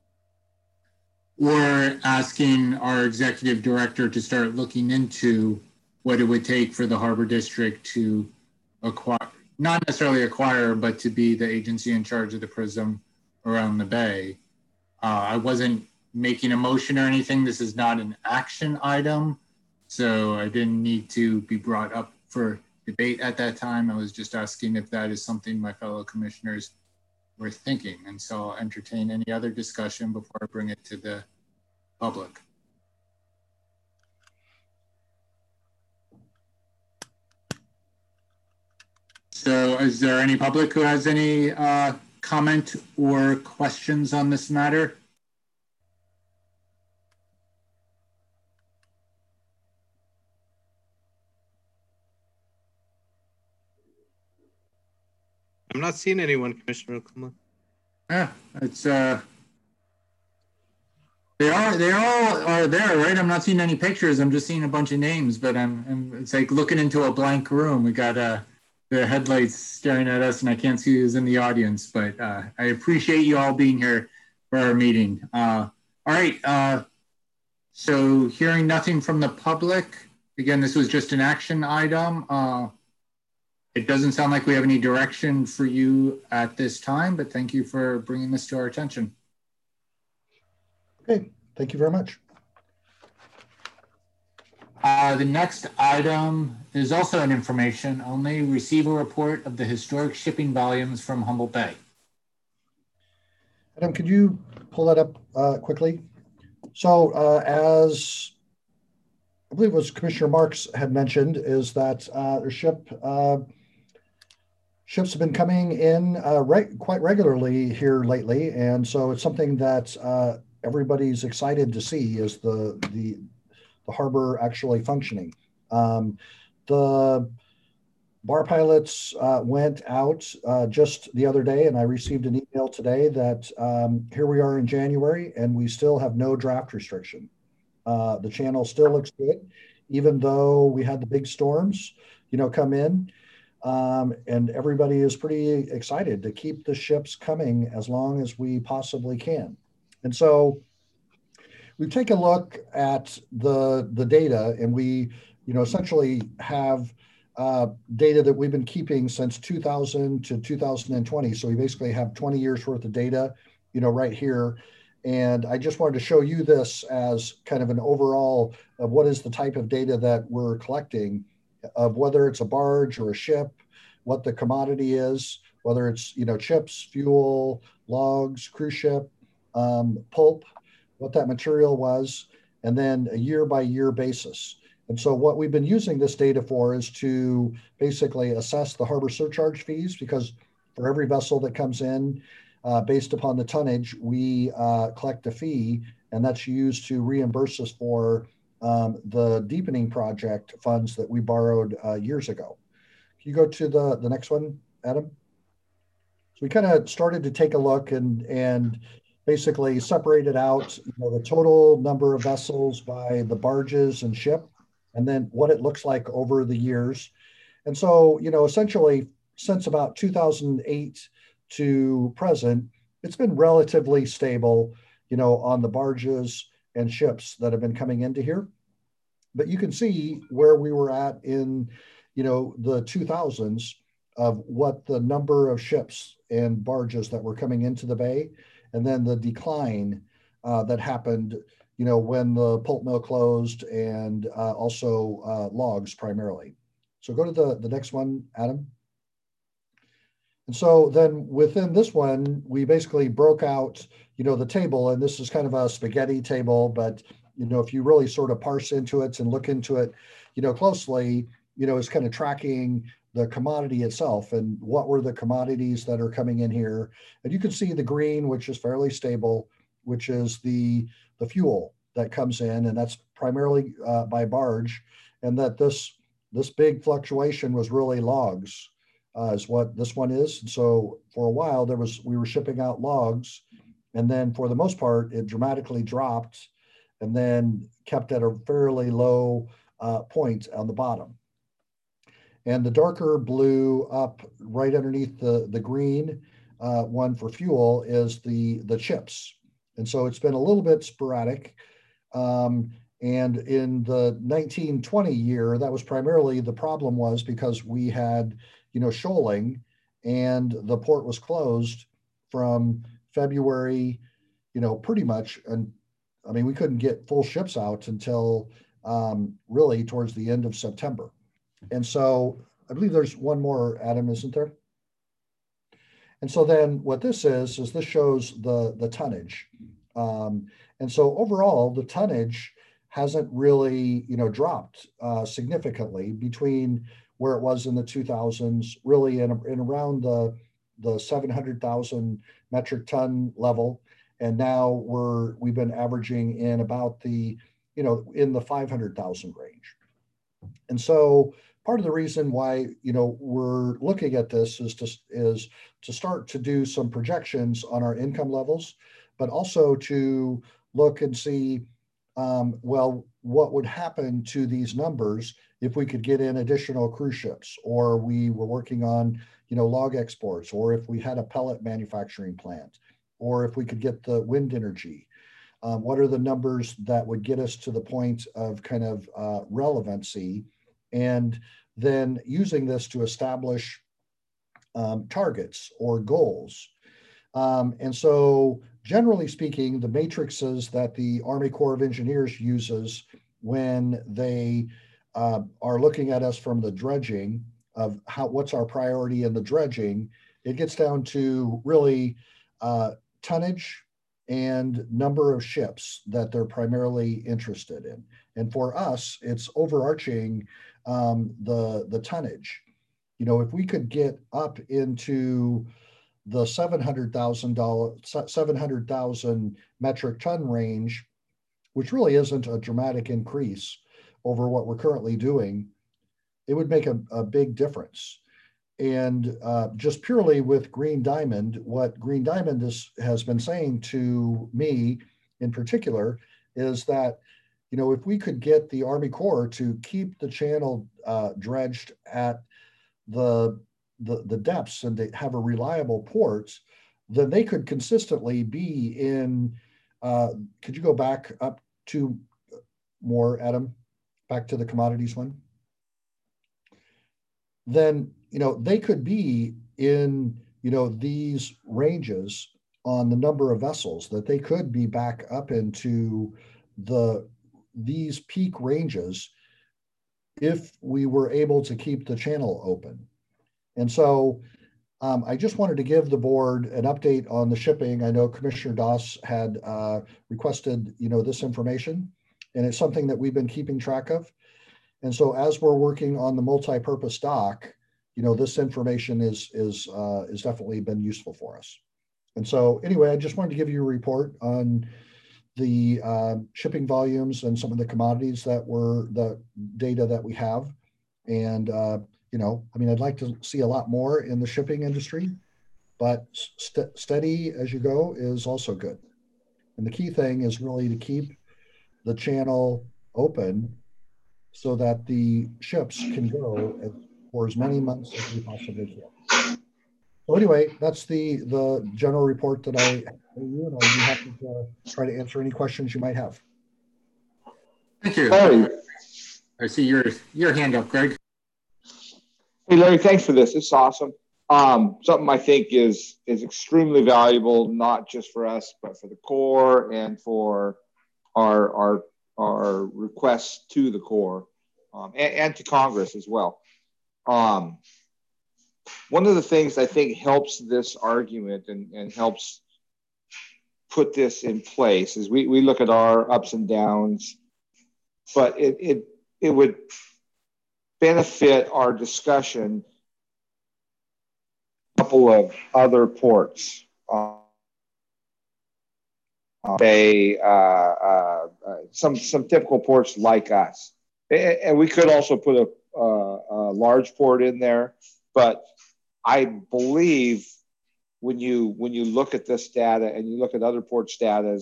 asking our executive director to start looking into what it would take for the Harbor District to acquire, not necessarily acquire, but to be the agency in charge of the prism around the bay. I wasn't making a motion or anything. This is not an action item, so I didn't need to be brought up for debate at that time. I was just asking if that is something my fellow commissioners were thinking. And so I'll entertain any other discussion before I bring it to the public. So is there any public who has any comment or questions on this matter? I'm not seeing anyone, Commissioner Okuma. Yeah, it's they all are there, right? I'm not seeing any pictures. I'm just seeing a bunch of names, but it's like looking into a blank room. We got the headlights staring at us, and I can't see who's in the audience. But I appreciate you all being here for our meeting. All right. So hearing nothing from the public, again, this was just an action item. It doesn't sound like we have any direction for you at this time, but thank you for bringing this to our attention. Okay, thank you very much. The next item is also an information only. Receive a report of the historic shipping volumes from Humboldt Bay. Adam, could you pull that up quickly? So as I believe it was Commissioner Marks had mentioned, is that ships have been coming in quite regularly here lately. And so it's something that everybody's excited to see is the harbor actually functioning. The bar pilots went out just the other day, and I received an email today that here we are in January and we still have no draft restriction. The channel still looks good, even though we had the big storms, come in. And everybody is pretty excited to keep the ships coming as long as we possibly can. And so we take a look at the data, and we, essentially have data that we've been keeping since 2000 to 2020. So we basically have 20 years worth of data, right here. And I just wanted to show you this as kind of an overall of what is the type of data that we're collecting, of whether it's a barge or a ship, what the commodity is, whether it's, chips, fuel, logs, cruise ship, pulp, what that material was, and then a year by year basis. And so what we've been using this data for is to basically assess the harbor surcharge fees, because for every vessel that comes in, based upon the tonnage, we collect a fee, and that's used to reimburse us for the deepening project funds that we borrowed years ago. Can you go to the next one, Adam? So we kind of started to take a look and basically separated out, the total number of vessels by the barges and ship, and then what it looks like over the years. And so, essentially, since about 2008 to present, it's been relatively stable, on the barges and ships that have been coming into here. But you can see where we were at in, the 2000s of what the number of ships and barges that were coming into the bay, and then the decline that happened, when the pulp mill closed, and also logs primarily. So go to the next one, Adam. And so then within this one, we basically broke out, the table, and this is kind of a spaghetti table, but, if you really sort of parse into it and look into it, closely, it's kind of tracking the commodity itself and what were the commodities that are coming in here. And you can see the green, which is fairly stable, which is the fuel that comes in, and that's primarily by barge, and that this big fluctuation was really logs, is what this one is. And so for a while we were shipping out logs, and then for the most part it dramatically dropped, and then kept at a fairly low point on the bottom. And the darker blue up right underneath the green one for fuel is the chips. And so it's been a little bit sporadic. And in the 1920 year, that was primarily, the problem was because we had, shoaling, and the port was closed from February, pretty much. And I mean, we couldn't get full ships out until really towards the end of September. And so I believe there's one more, Adam, isn't there? And so then what this is this shows the tonnage. And so overall, the tonnage hasn't really, dropped significantly between where it was in the 2000s, really in around the 700,000 metric ton level. And now we've been averaging in about the, in the 500,000 range. And so part of the reason why, we're looking at this is to start to do some projections on our income levels, but also to look and see, well, what would happen to these numbers if we could get in additional cruise ships, or we were working on, log exports, or if we had a pellet manufacturing plant, or if we could get the wind energy. What are the numbers that would get us to the point of kind of relevancy, and then using this to establish targets or goals. And so generally speaking, the matrices that the Army Corps of Engineers uses when they are looking at us from the dredging of what's our priority in the dredging, it gets down to really tonnage and number of ships that they're primarily interested in. And for us, it's overarching the tonnage. If we could get up into the 700,000 metric ton range, which really isn't a dramatic increase over what we're currently doing, it would make a big difference. And just purely with Green Diamond, what Green Diamond has been saying to me in particular is that, if we could get the Army Corps to keep the channel dredged at the depths and they have a reliable port, then they could consistently be in, could you go back up to more, Adam, back to the commodities one? Then, they could be in, these ranges on the number of vessels, that they could be back up into these peak ranges if we were able to keep the channel open. And so I just wanted to give the board an update on the shipping. I know Commissioner Doss had requested, this information, and it's something that we've been keeping track of. And so as we're working on the multi-purpose dock, this information is definitely been useful for us. And so anyway, I just wanted to give you a report on the shipping volumes and some of the commodities that were the data that we have. And, I'd like to see a lot more in the shipping industry, but steady as you go is also good. And the key thing is really to keep the channel open so that the ships can go for as many months as we possibly can. So anyway, that's the general report that I you, and I'll be happy to try to answer any questions you might have. Thank you. Larry. I see your hand up, Greg. Hey, Larry, thanks for this. It's awesome. Something I think is extremely valuable, not just for us, but for the Corps and for our requests to the Corps and to Congress as well. One of the things I think helps this argument and helps put this in place is we look at our ups and downs, but it would benefit our discussion a couple of other ports. Some typical ports like us. And we could also put a large port in there, but I believe when you look at this data and you look at other ports' data,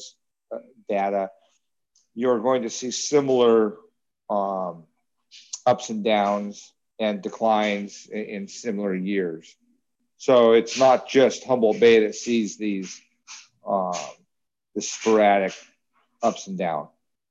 you're going to see similar ups and downs and declines in similar years. So it's not just Humboldt Bay that sees these the sporadic ups and downs.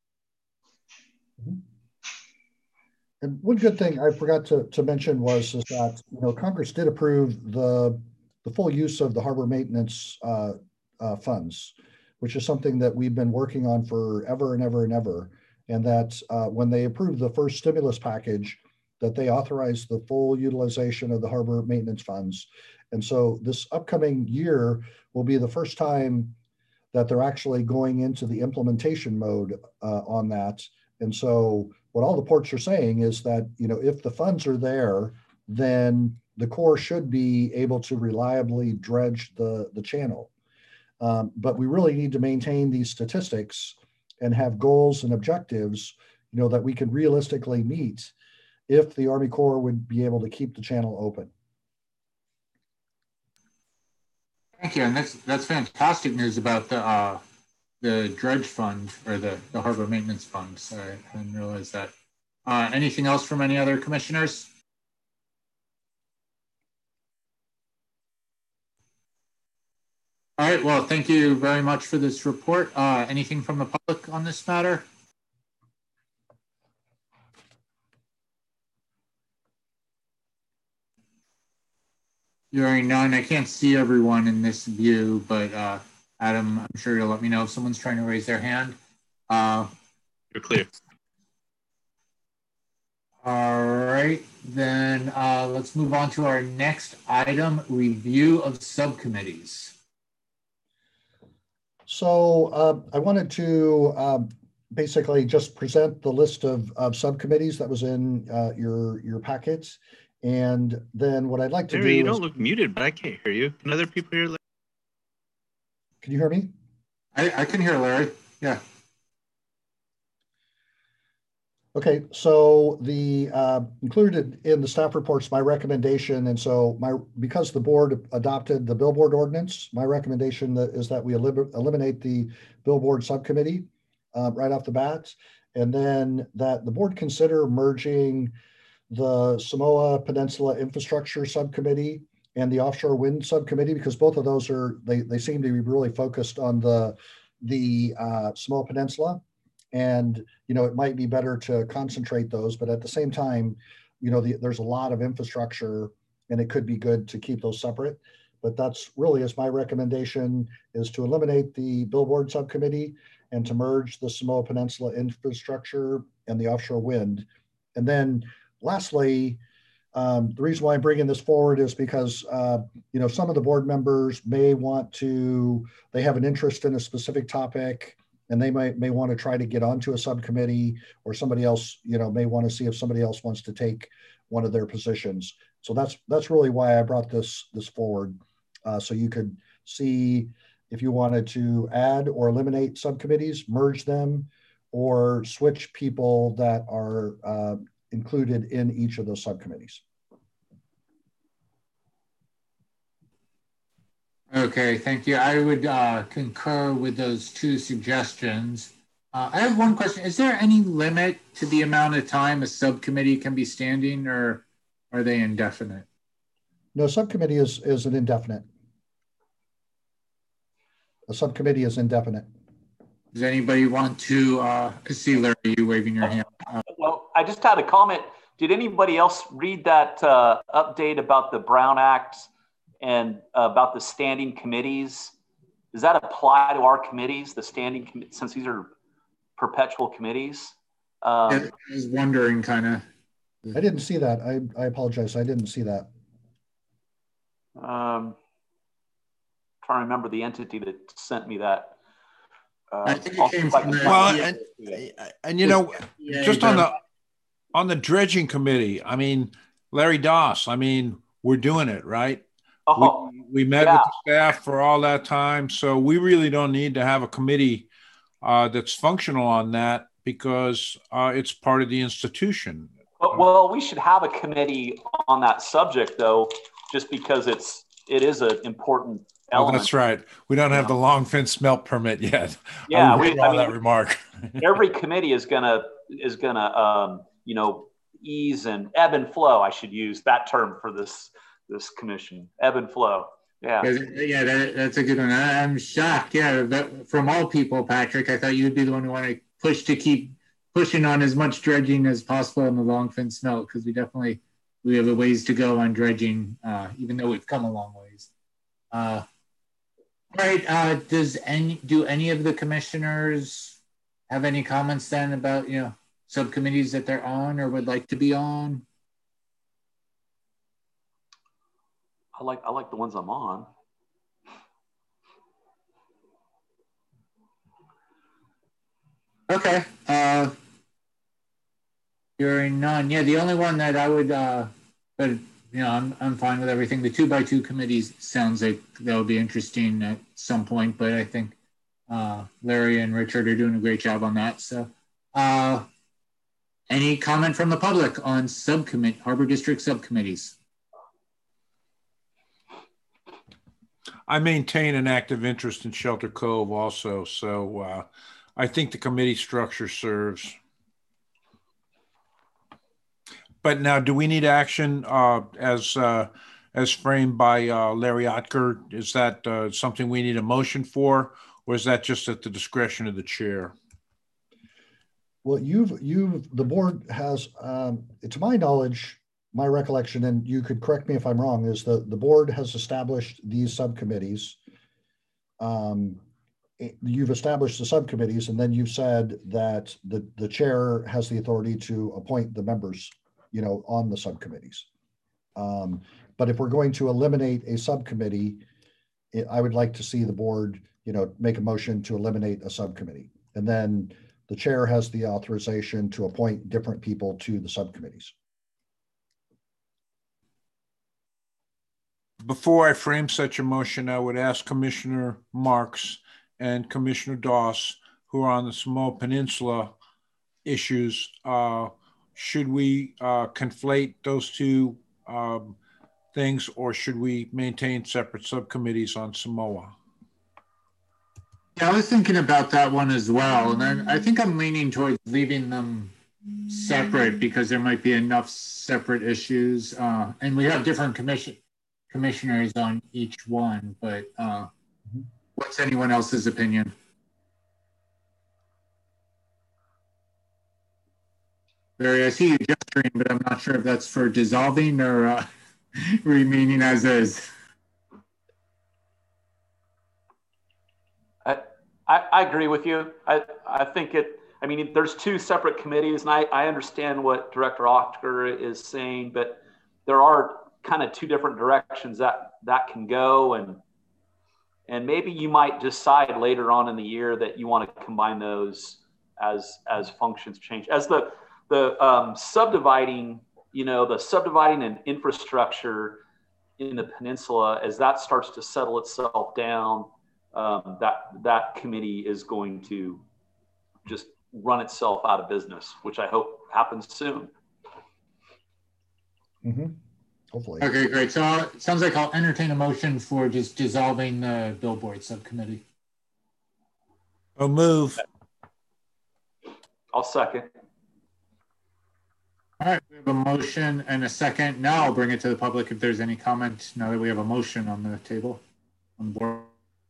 And one good thing I forgot to mention was that Congress did approve the full use of the harbor maintenance funds, which is something that we've been working on forever and ever and ever. And that when they approved the first stimulus package, that they authorized the full utilization of the harbor maintenance funds. And so this upcoming year will be the first time that they're actually going into the implementation mode on that. And so what all the ports are saying is that, if the funds are there, then the Corps should be able to reliably dredge the channel. But we really need to maintain these statistics and have goals and objectives, that we can realistically meet if the Army Corps would be able to keep the channel open. Thank you, and that's fantastic news about the dredge fund or the harbor maintenance fund. Sorry, I didn't realize that. Anything else from any other commissioners? All right, well, thank you very much for this report. Anything from the public on this matter? Hearing none, I can't see everyone in this view, but Adam, I'm sure you'll let me know if someone's trying to raise their hand. You're clear. All right, then let's move on to our next item, review of subcommittees. So I wanted to basically just present the list of subcommittees that was in your packets. And then what I'd like to Larry, do you don't look muted, but I can't hear you. Can other people hear? Can you hear me? I can hear Larry, yeah. Okay, so the included in the staff reports my recommendation, and so because the board adopted the billboard ordinance, my recommendation is that we eliminate the billboard subcommittee right off the bat, and then that the board consider merging the Samoa Peninsula Infrastructure Subcommittee and the Offshore Wind Subcommittee, because both of those they seem to be really focused on the Samoa Peninsula. And, it might be better to concentrate those, but at the same time, there's a lot of infrastructure and it could be good to keep those separate. But that's really is my recommendation, is to eliminate the billboard subcommittee and to merge the Samoa Peninsula Infrastructure and the Offshore Wind. And then lastly, The reason why I'm bringing this forward is because, some of the board members may they have an interest in a specific topic, and they may want to try to get onto a subcommittee, or somebody else, may want to see if somebody else wants to take one of their positions. So that's really why I brought this forward. So you could see if you wanted to add or eliminate subcommittees, merge them, or switch people that are included in each of those subcommittees. Okay, thank you. I would concur with those two suggestions. I have one question. Is there any limit to the amount of time a subcommittee can be standing, or are they indefinite? No, subcommittee is an indefinite. A subcommittee is indefinite. Does anybody want to see Larry, you waving your hand? Well, I just had a comment. Did anybody else read that update about the Brown Act and about the standing committees? Does that apply to our committees, the standing committees, since these are perpetual committees? I was wondering, kind of. I didn't see that. I apologize. I didn't see that. Trying to remember the entity that sent me that. I think it came from just on the dredging committee. I mean, Larry Doss. I mean, we're doing it, right? Oh, we met with the staff for all that time, so we really don't need to have a committee that's functional on that, because it's part of the institution. Well, we should have a committee on that subject, though, just because it is an important element. Oh, that's right. We don't have the Longfin smelt permit yet. Yeah, that remark. Every committee is gonna ease and ebb and flow. I should use that term for this commission. Ebb and flow. Yeah. That's a good one. I'm shocked. Yeah, from all people, Patrick, I thought you'd be the one who wanted to keep pushing on as much dredging as possible in the Longfin smelt, because we have a ways to go on dredging, even though we've come a long ways. All right. Do any of the commissioners have any comments then about subcommittees that they're on or would like to be on? I like the ones I'm on. Okay. Hearing none. Yeah, the only one that I would, but I'm fine with everything. The 2x2 committees sounds like that would be interesting at some point, but I think Larry and Richard are doing a great job on that. So, any comment from the public on Harbor District subcommittees? I maintain an active interest in Shelter Cove also, so I think the committee structure serves. But now, do we need action as framed by Larry Otker? Is that something we need a motion for, or is that just at the discretion of the chair? Well, the board has, to my knowledge, my recollection, and you could correct me if I'm wrong, is the board has established these subcommittees. You've established the subcommittees, and then you've said that the chair has the authority to appoint the members, on the subcommittees. But if we're going to eliminate a subcommittee, I would like to see the board, make a motion to eliminate a subcommittee. And then the chair has the authorization to appoint different people to the subcommittees. Before I frame such a motion, I would ask Commissioner Marks and Commissioner Doss, who are on the Samoa Peninsula issues, should we conflate those two things, or should we maintain separate subcommittees on Samoa? Yeah, I was thinking about that one as well. And I think I'm leaning towards leaving them separate, because there might be enough separate issues. And we have different commissioners on each one, but what's anyone else's opinion? Larry, I see you gesturing, but I'm not sure if that's for dissolving or remaining as is. I agree with you. I think there's two separate committees, and I understand what Director Otker is saying, but there are kind of two different directions that can go, and maybe you might decide later on in the year that you want to combine those as functions change. As the subdividing, the subdividing and infrastructure in the peninsula, as that starts to settle itself down, that committee is going to just run itself out of business, which I hope happens soon. Mm-hmm. Hopefully. Okay, great. So it sounds like I'll entertain a motion for just dissolving the billboard subcommittee. I'll move. I'll second. All right, we have a motion and a second. Now I'll bring it to the public if there's any comment now that we have a motion on the table, on the board.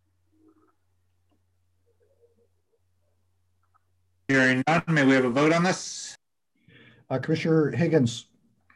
Hearing none, may we have a vote on this? Commissioner Higgins.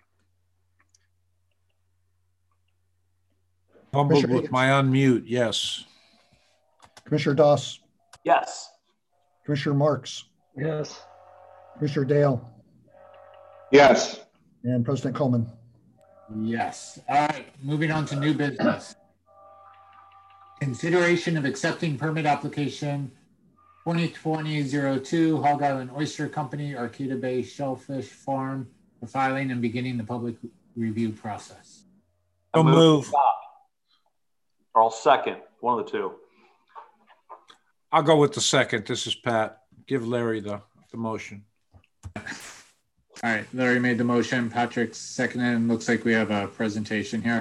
Fumbled with my unmute, yes. Commissioner Doss. Yes. Commissioner Marks. Yes. Commissioner Dale. Yes. And President Coleman. Yes. All right, moving on to new business. Consideration of accepting permit application 2020-02 Hog Island Oyster Company, Arcata Bay Shellfish Farm for filing and beginning the public review process. I'll move. Or I'll second, one of the two. I'll go with the second. This is Pat. Give Larry the motion. All right, Larry made the motion, Patrick seconded, and looks like we have a presentation here.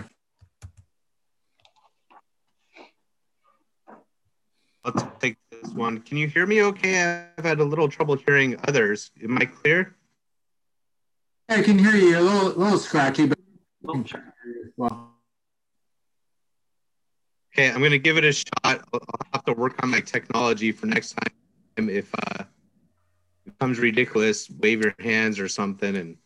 Let's take this one. Can you hear me okay? I've had a little trouble hearing others. Am I clear? I can hear you. A little scratchy, but well. Okay, I'm going to give it a shot. I'll have to work on my technology for next time. If it becomes ridiculous, wave your hands or something, and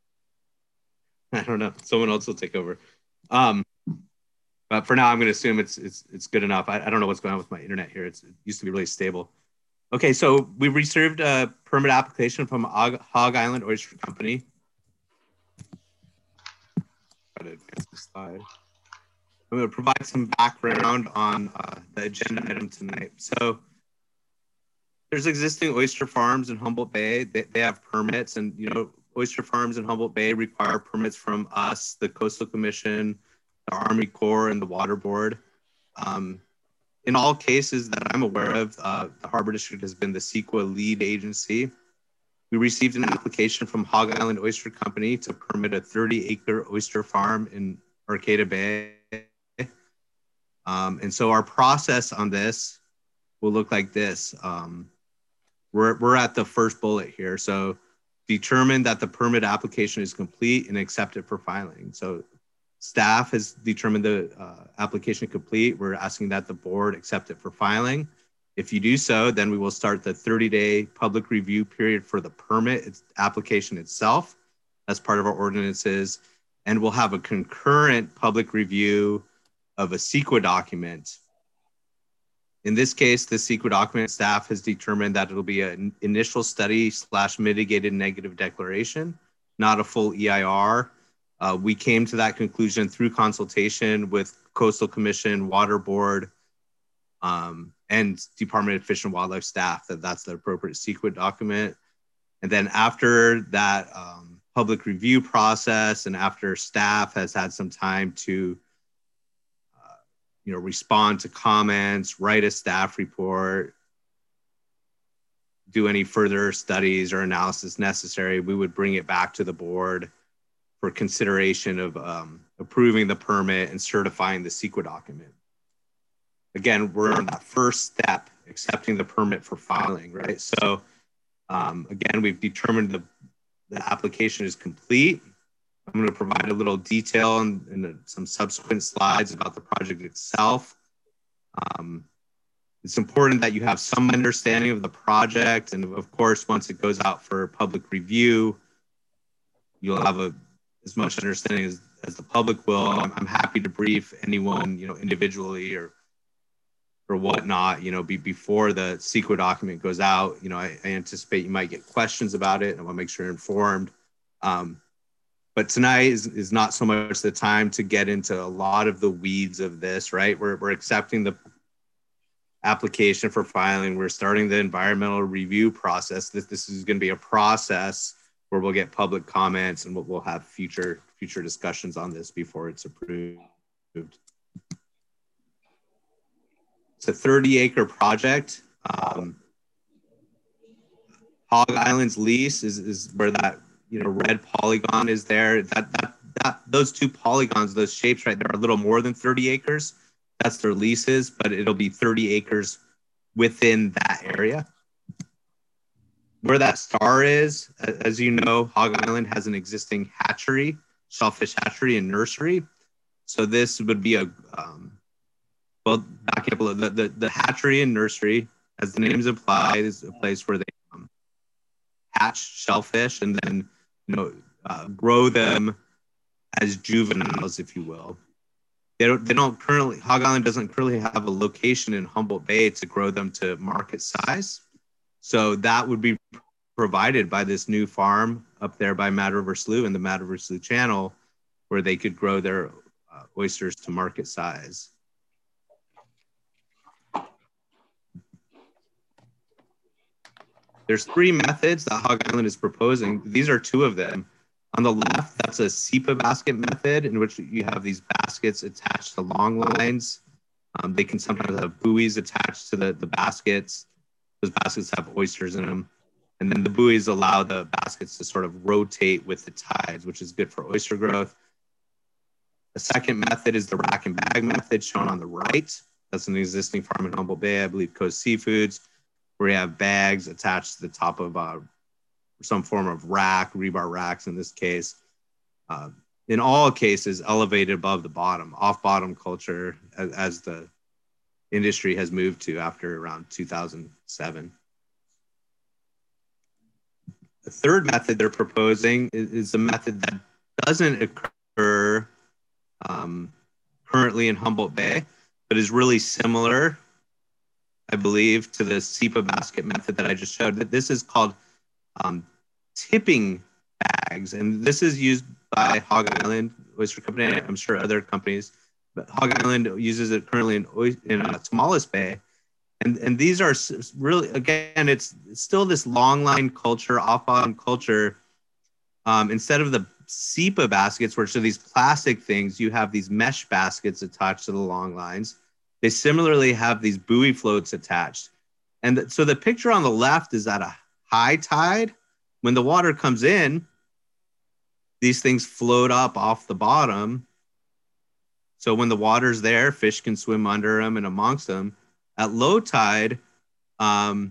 I don't know. Someone else will take over. But for now, I'm going to assume it's good enough. I don't know what's going on with my internet here. It used to be really stable. Okay, so we received a permit application from Hog Island Oyster Company. Try to advance the slide. I'm going to provide some background on the agenda item tonight. So there's existing oyster farms in Humboldt Bay. They have permits, and oyster farms in Humboldt Bay require permits from us, the Coastal Commission, the Army Corps, and the Water Board. In all cases that I'm aware of, the Harbor District has been the CEQA lead agency. We received an application from Hog Island Oyster Company to permit a 30-acre oyster farm in Arcata Bay. And so our process on this will look like this. We're at the first bullet here. So determine that the permit application is complete and accept it for filing. So staff has determined the application complete. We're asking that the board accept it for filing. If you do so, then we will start the 30-day public review period for the permit application itself. That's part of our ordinances. And we'll have a concurrent public review of a CEQA document. In this case, the CEQA document staff has determined that it'll be an initial study / mitigated negative declaration, not a full EIR. We came to that conclusion through consultation with Coastal Commission, Water Board, and Department of Fish and Wildlife staff, that's the appropriate CEQA document. And then after that public review process, and after staff has had some time to respond to comments, write a staff report, do any further studies or analysis necessary, we would bring it back to the board for consideration of approving the permit and certifying the CEQA document. Again, we're on that first step, accepting the permit for filing, right? So again, we've determined the application is complete. I'm going to provide a little detail in some subsequent slides about the project itself. It's important that you have some understanding of the project. And of course, once it goes out for public review, you'll have as much understanding as the public will. I'm happy to brief anyone, individually or whatnot, before the CEQA document goes out. I anticipate you might get questions about it, and I want to make sure you're informed. But tonight is not so much the time to get into a lot of the weeds of this, right? We're accepting the application for filing. We're starting the environmental review process. This is going to be a process where we'll get public comments and we'll have future discussions on this before it's approved. It's a 30-acre project. Hog Island's lease is where that red polygon is there. Those two polygons, those shapes right there, are a little more than 30 acres. That's their leases, but it'll be 30 acres within that area. Where that star is, as you know, Hog Island has an existing hatchery, shellfish hatchery and nursery. So this would be the hatchery and nursery, as the names imply, is a place where they hatch shellfish and then grow them as juveniles, if you will. Hog Island doesn't currently have a location in Humboldt Bay to grow them to market size. So that would be provided by this new farm up there by Mad River Slough and the Mad River Slough Channel, where they could grow their oysters to market size. There's 3 methods that Hog Island is proposing. These are 2 of them. On the left, that's a SEPA basket method, in which you have these baskets attached to long lines. They can sometimes have buoys attached to the baskets. Those baskets have oysters in them. And then the buoys allow the baskets to sort of rotate with the tides, which is good for oyster growth. The second method is the rack and bag method, shown on the right. That's an existing farm in Humboldt Bay, I believe Coast Seafoods, where you have bags attached to the top of some form of rack, rebar racks in this case. In all cases, elevated above the bottom, off-bottom culture, as the industry has moved to after around 2007. The third method they're proposing is a method that doesn't occur currently in Humboldt Bay, but is really similar, I believe, to the SEPA basket method that I just showed. This is called tipping bags, and this is used by Hog Island Oyster Company, and I'm sure other companies, but Hog Island uses it currently in Tomales Bay. And these are really, again, it's still this long line culture, off-bottom culture. Instead of the SEPA baskets, which are these plastic things, you have these mesh baskets attached to the long lines. They similarly have these buoy floats attached. And so the picture on the left is at a high tide. When the water comes in, these things float up off the bottom. So when the water's there, fish can swim under them and amongst them. At low tide, a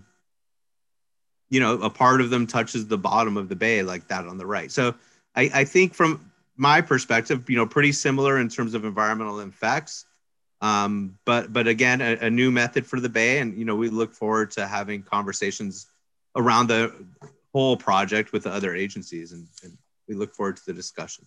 part of them touches the bottom of the bay, like that on the right. So I think from my perspective, pretty similar in terms of environmental effects. But again, a new method for the bay. And, we look forward to having conversations around the whole project with the other agencies. And we look forward to the discussion.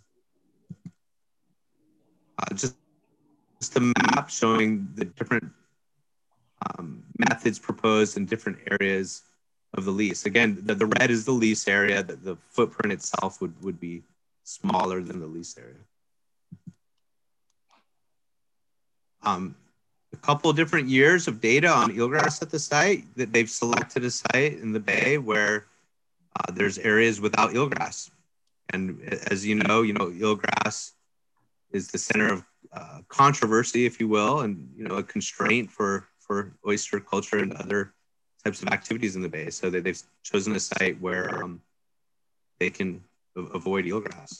Just a map showing the different methods proposed in different areas of the lease. Again, the red is the lease area. The footprint itself would be smaller than the lease area. A couple of different years of data on eelgrass at the site. That they've selected a site in the bay where there's areas without eelgrass. And as you know, eelgrass is the center of controversy, if you will, and a constraint for oyster culture and other types of activities in the bay. So they've chosen a site where they can avoid eelgrass.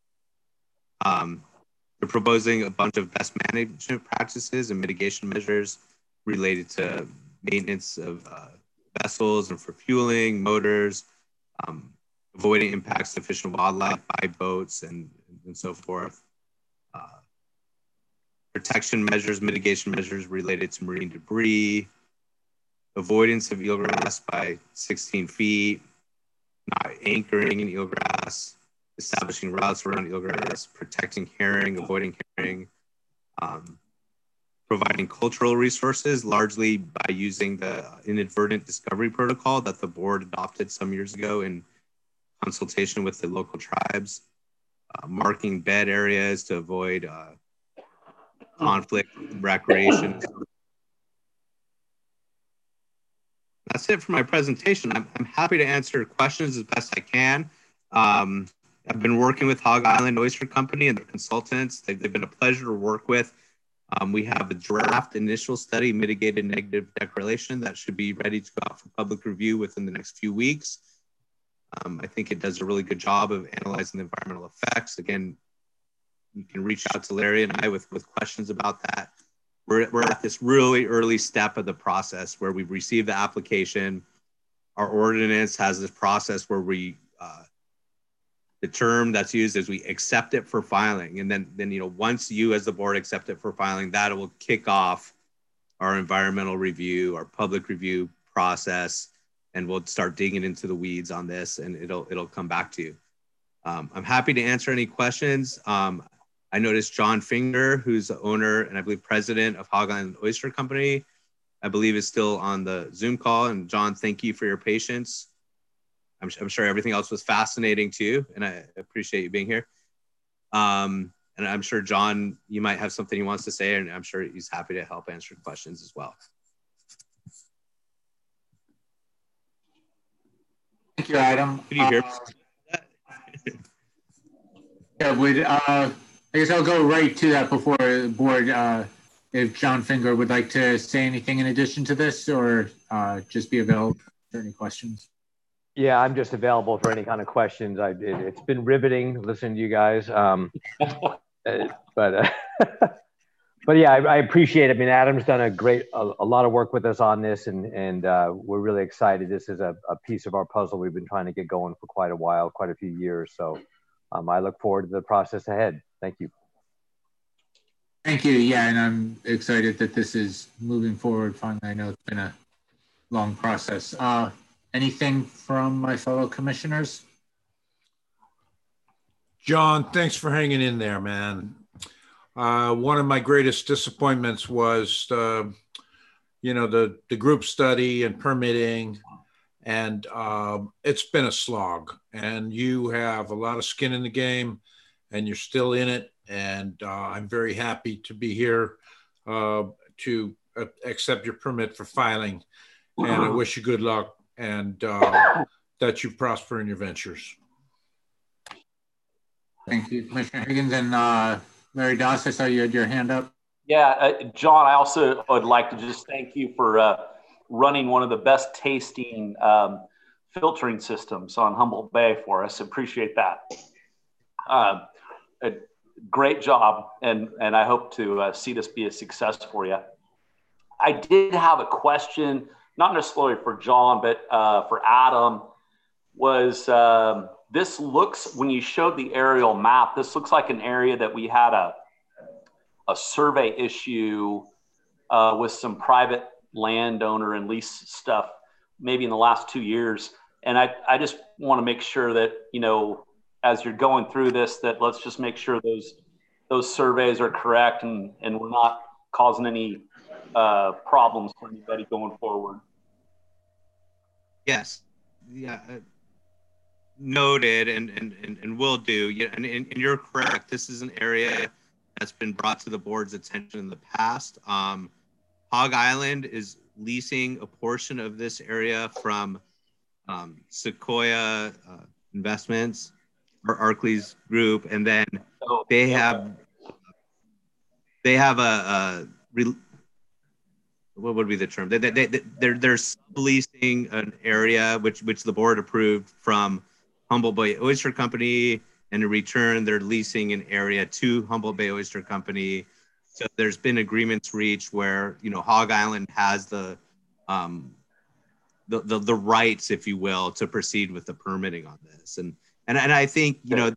They're proposing a bunch of best management practices and mitigation measures related to maintenance of vessels and for fueling, motors, avoiding impacts to fish and wildlife by boats and so forth. Protection measures, mitigation measures related to marine debris, avoidance of eelgrass by 16 feet, not anchoring in eelgrass, establishing routes around eelgrass, protecting herring, avoiding herring, providing cultural resources, largely by using the inadvertent discovery protocol that the board adopted some years ago in consultation with the local tribes, marking bed areas to avoid conflict, recreation. That's it for my presentation. I'm happy to answer questions as best I can. I've been working with Hog Island Oyster Company and their consultants. They've been a pleasure to work with. We have a draft initial study, mitigated negative declaration, that should be ready to go out for public review within the next few weeks. I think it does a really good job of analyzing the environmental effects. Again, you can reach out to Larry and I with questions about that. We're at this really early step of the process where we've received the application. Our ordinance has this process where we, the term that's used is we accept it for filing. And then once you as the board accept it for filing, that will kick off our environmental review, our public review process, and we'll start digging into the weeds on this, and it'll come back to you. I'm happy to answer any questions. I noticed John Finger, who's the owner and I believe president of Hog Island Oyster Company, I believe is still on the Zoom call. And John, thank you for your patience. I'm sure everything else was fascinating too, and I appreciate you being here. And I'm sure John, you might have something he wants to say, and I'm sure he's happy to help answer questions as well. Thank you, Adam. Can you hear me? Yeah, I guess I'll go right to that before the board. If John Finger would like to say anything in addition to this, or just be available for any questions. Yeah, I'm just available for any kind of questions. It's been riveting listening to you guys. But yeah, I appreciate it. I mean, Adam's done a lot of work with us on this, and we're really excited. This is a piece of our puzzle we've been trying to get going for quite a while, quite a few years. So I look forward to the process ahead. Thank you. Thank you. Yeah, and I'm excited that this is moving forward finally. I know it's been a long process. Anything from my fellow commissioners? John, thanks for hanging in there, man. One of my greatest disappointments was, the group study and permitting, and it's been a slog. And you have a lot of skin in the game, and you're still in it. And I'm very happy to be here to accept your permit for filing. And I wish you good luck, and that you prosper in your ventures. Thank you, Commissioner Higgins. And Larry Doss, I saw you had your hand up. Yeah, John, I also would like to just thank you for running one of the best tasting filtering systems on Humboldt Bay for us. Appreciate that. A great job, and I hope to see this be a success for you. I did have a question, not necessarily for John, but for Adam, was this looks, when you showed the aerial map, this looks like an area that we had a survey issue with some private landowner and lease stuff, maybe in the last 2 years. And I just want to make sure that, as you're going through this, that let's just make sure those surveys are correct and we're not causing any problems for anybody going forward. Yes. Yeah. Noted, and will do. Yeah, and you're correct. This is an area that's been brought to the board's attention in the past. Hog Island is leasing a portion of this area from Sequoia Investments or Arkley's group, and then they have a what would be the term? They're subleasing an area which the board approved from Humboldt Bay Oyster Company, and in return, they're leasing an area to Humboldt Bay Oyster Company. So there's been agreements reached where Hog Island has the rights, if you will, to proceed with the permitting on this, and I think I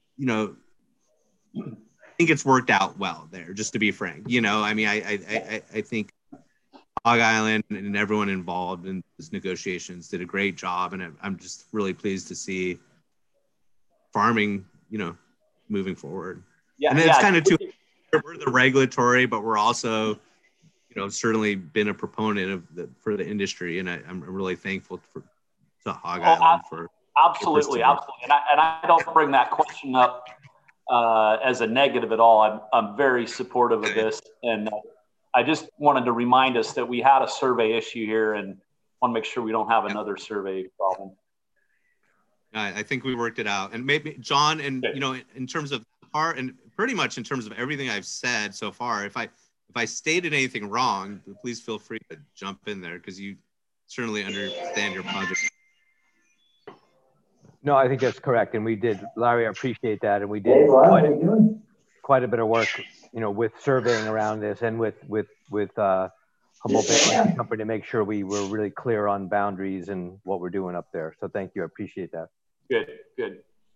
think it's worked out well there. Just to be frank, I think Hog Island and everyone involved in these negotiations did a great job, and I'm just really pleased to see farming, moving forward. Yeah, and it's kind of too. We're the regulatory, but we're also, certainly been a proponent for the industry, and I'm really thankful to Hog Island for. Absolutely. And I don't bring that question up as a negative at all. I'm very supportive of this. And I just wanted to remind us that we had a survey issue here and want to make sure we don't have another survey problem. I think we worked it out. And maybe John, and you know, in terms of part and pretty much in terms of everything I've said so far, if I stated anything wrong, please feel free to jump in there because you certainly understand your project. No, I think that's correct. And we did, Larry, I appreciate that. And we did quite a bit of work, you know, with surveying around this and with Humboldt Bay Company to make sure we were really clear on boundaries and what we're doing up there. So thank you. I appreciate that. Good.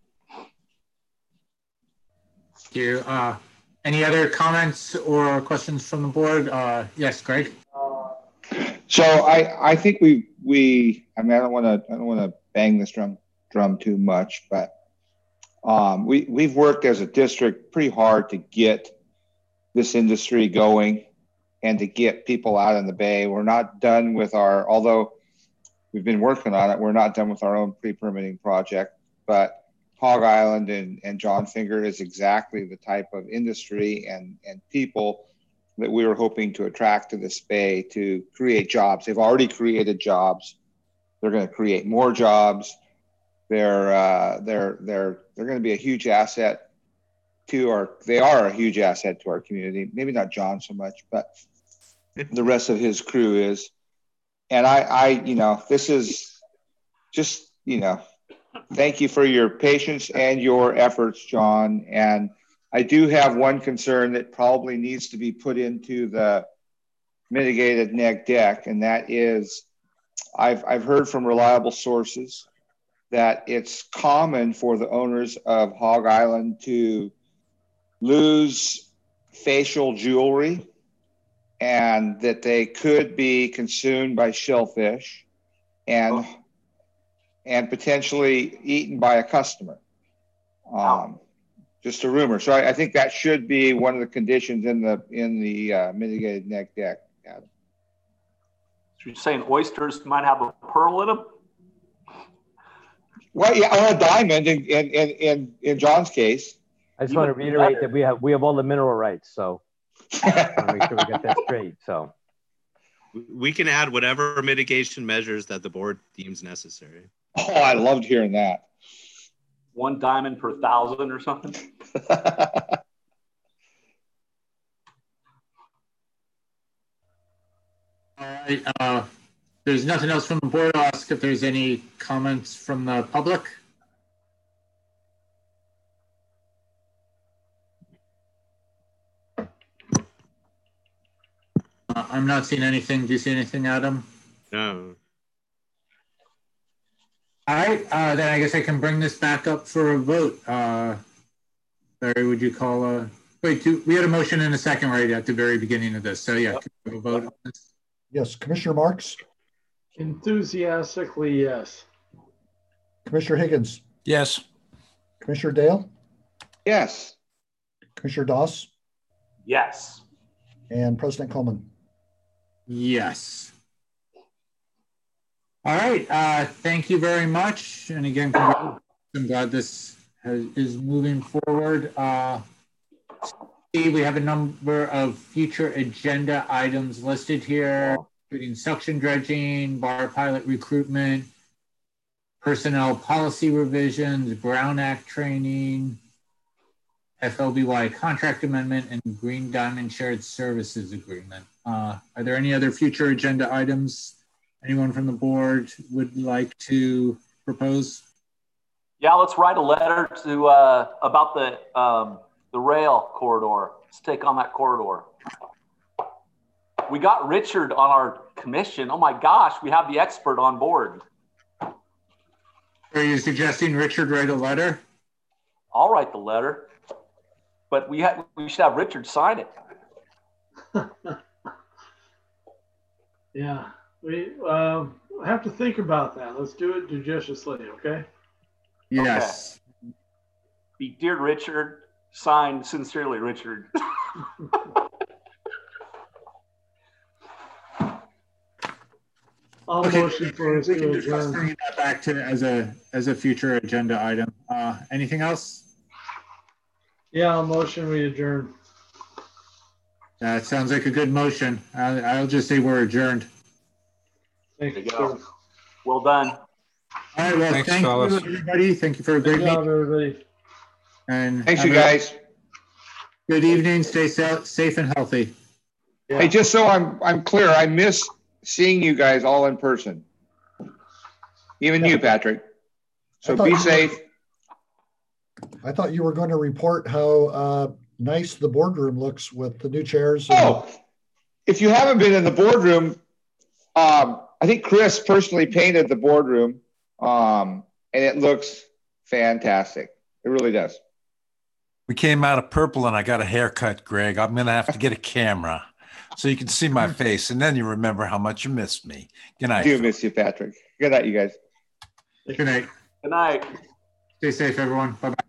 Thank you. Any other comments or questions from the board? Yes, Greg. So I think we I mean I don't want to bang this drum too much, but we've worked as a district pretty hard to get this industry going and to get people out in the Bay. We're not done with although we've been working on it, we're not done with our own pre-permitting project, but Hog Island and John Finger is exactly the type of industry and people that we were hoping to attract to this Bay to create jobs. They've already created jobs. They're going to create more jobs. They're going to be a huge asset they are a huge asset to our community. Maybe not John so much, but the rest of his crew is. And I this is just, thank you for your patience and your efforts, John. And I do have one concern that probably needs to be put into the mitigated neg deck, and that is I've heard from reliable sources that it's common for the owners of Hog Island to lose facial jewelry and that they could be consumed by shellfish and potentially eaten by a customer. Just a rumor. So I think that should be one of the conditions in the mitigated neg deck. Adam. So you're saying oysters might have a pearl in them? Well, yeah, or a diamond in John's case. I just want to reiterate that we have all the mineral rights, so I want to make sure we get that straight. So we can add whatever mitigation measures that the board deems necessary. Oh, I loved hearing that. 1 diamond per 1,000 or something. All right. There's nothing else from the board. I'll ask if there's any comments from the public. I'm not seeing anything. Do you see anything, Adam? No. All right. Then I guess I can bring this back up for a vote. Larry, would you call a... Wait, we had a motion and a second right at the very beginning of this. So yeah, can we have a vote on this? Yes, Commissioner Marks? Enthusiastically, yes. Commissioner Higgins? Yes. Commissioner Dale? Yes. Commissioner Doss? Yes. And President Coleman? Yes. All right. Thank you very much. And again, I'm glad this is moving forward. We have a number of future agenda items listed here, including suction dredging, bar pilot recruitment, personnel policy revisions, Brown Act training, FLBY contract amendment, and Green Diamond Shared Services Agreement. Are there any other future agenda items anyone from the board would like to propose? Yeah, let's write a letter to about the rail corridor. Let's take on that corridor. We got Richard on our commission. Oh my gosh, we have the expert on board. Are you suggesting Richard write a letter? I'll write the letter, but we should have Richard sign it. Yeah, we have to think about that. Let's do it judiciously, okay? Yes. Okay. Be dear Richard, signed sincerely Richard. I'll Okay. motion for us We can to discuss adjourn. bringing that back to as a future agenda item. Anything else? Yeah, motion, we adjourn. That sounds like a good motion. I'll just say we're adjourned. Thank There you, you go. sir. Well done. All right, well, Thanks, thank fellas. you, everybody. Thank you for a Good great job, meeting. everybody. And Thanks, have you a guys. good evening. Stay safe and healthy. Yeah. Hey, just so I'm clear, I miss seeing you guys all in person. Even you, Patrick. So I thought be you- safe. I thought you were going to report how nice the boardroom looks with the new chairs. And Oh, if you haven't been in the boardroom, I think Chris personally painted the boardroom, and it looks fantastic. It really does. We came out of purple and I got a haircut, Greg. I'm going to have to get a camera so you can see my face. And then you remember how much you missed me. Good night. I do miss you, Patrick. Good night, you guys. Good night. Good night. Stay safe, everyone. Bye-bye.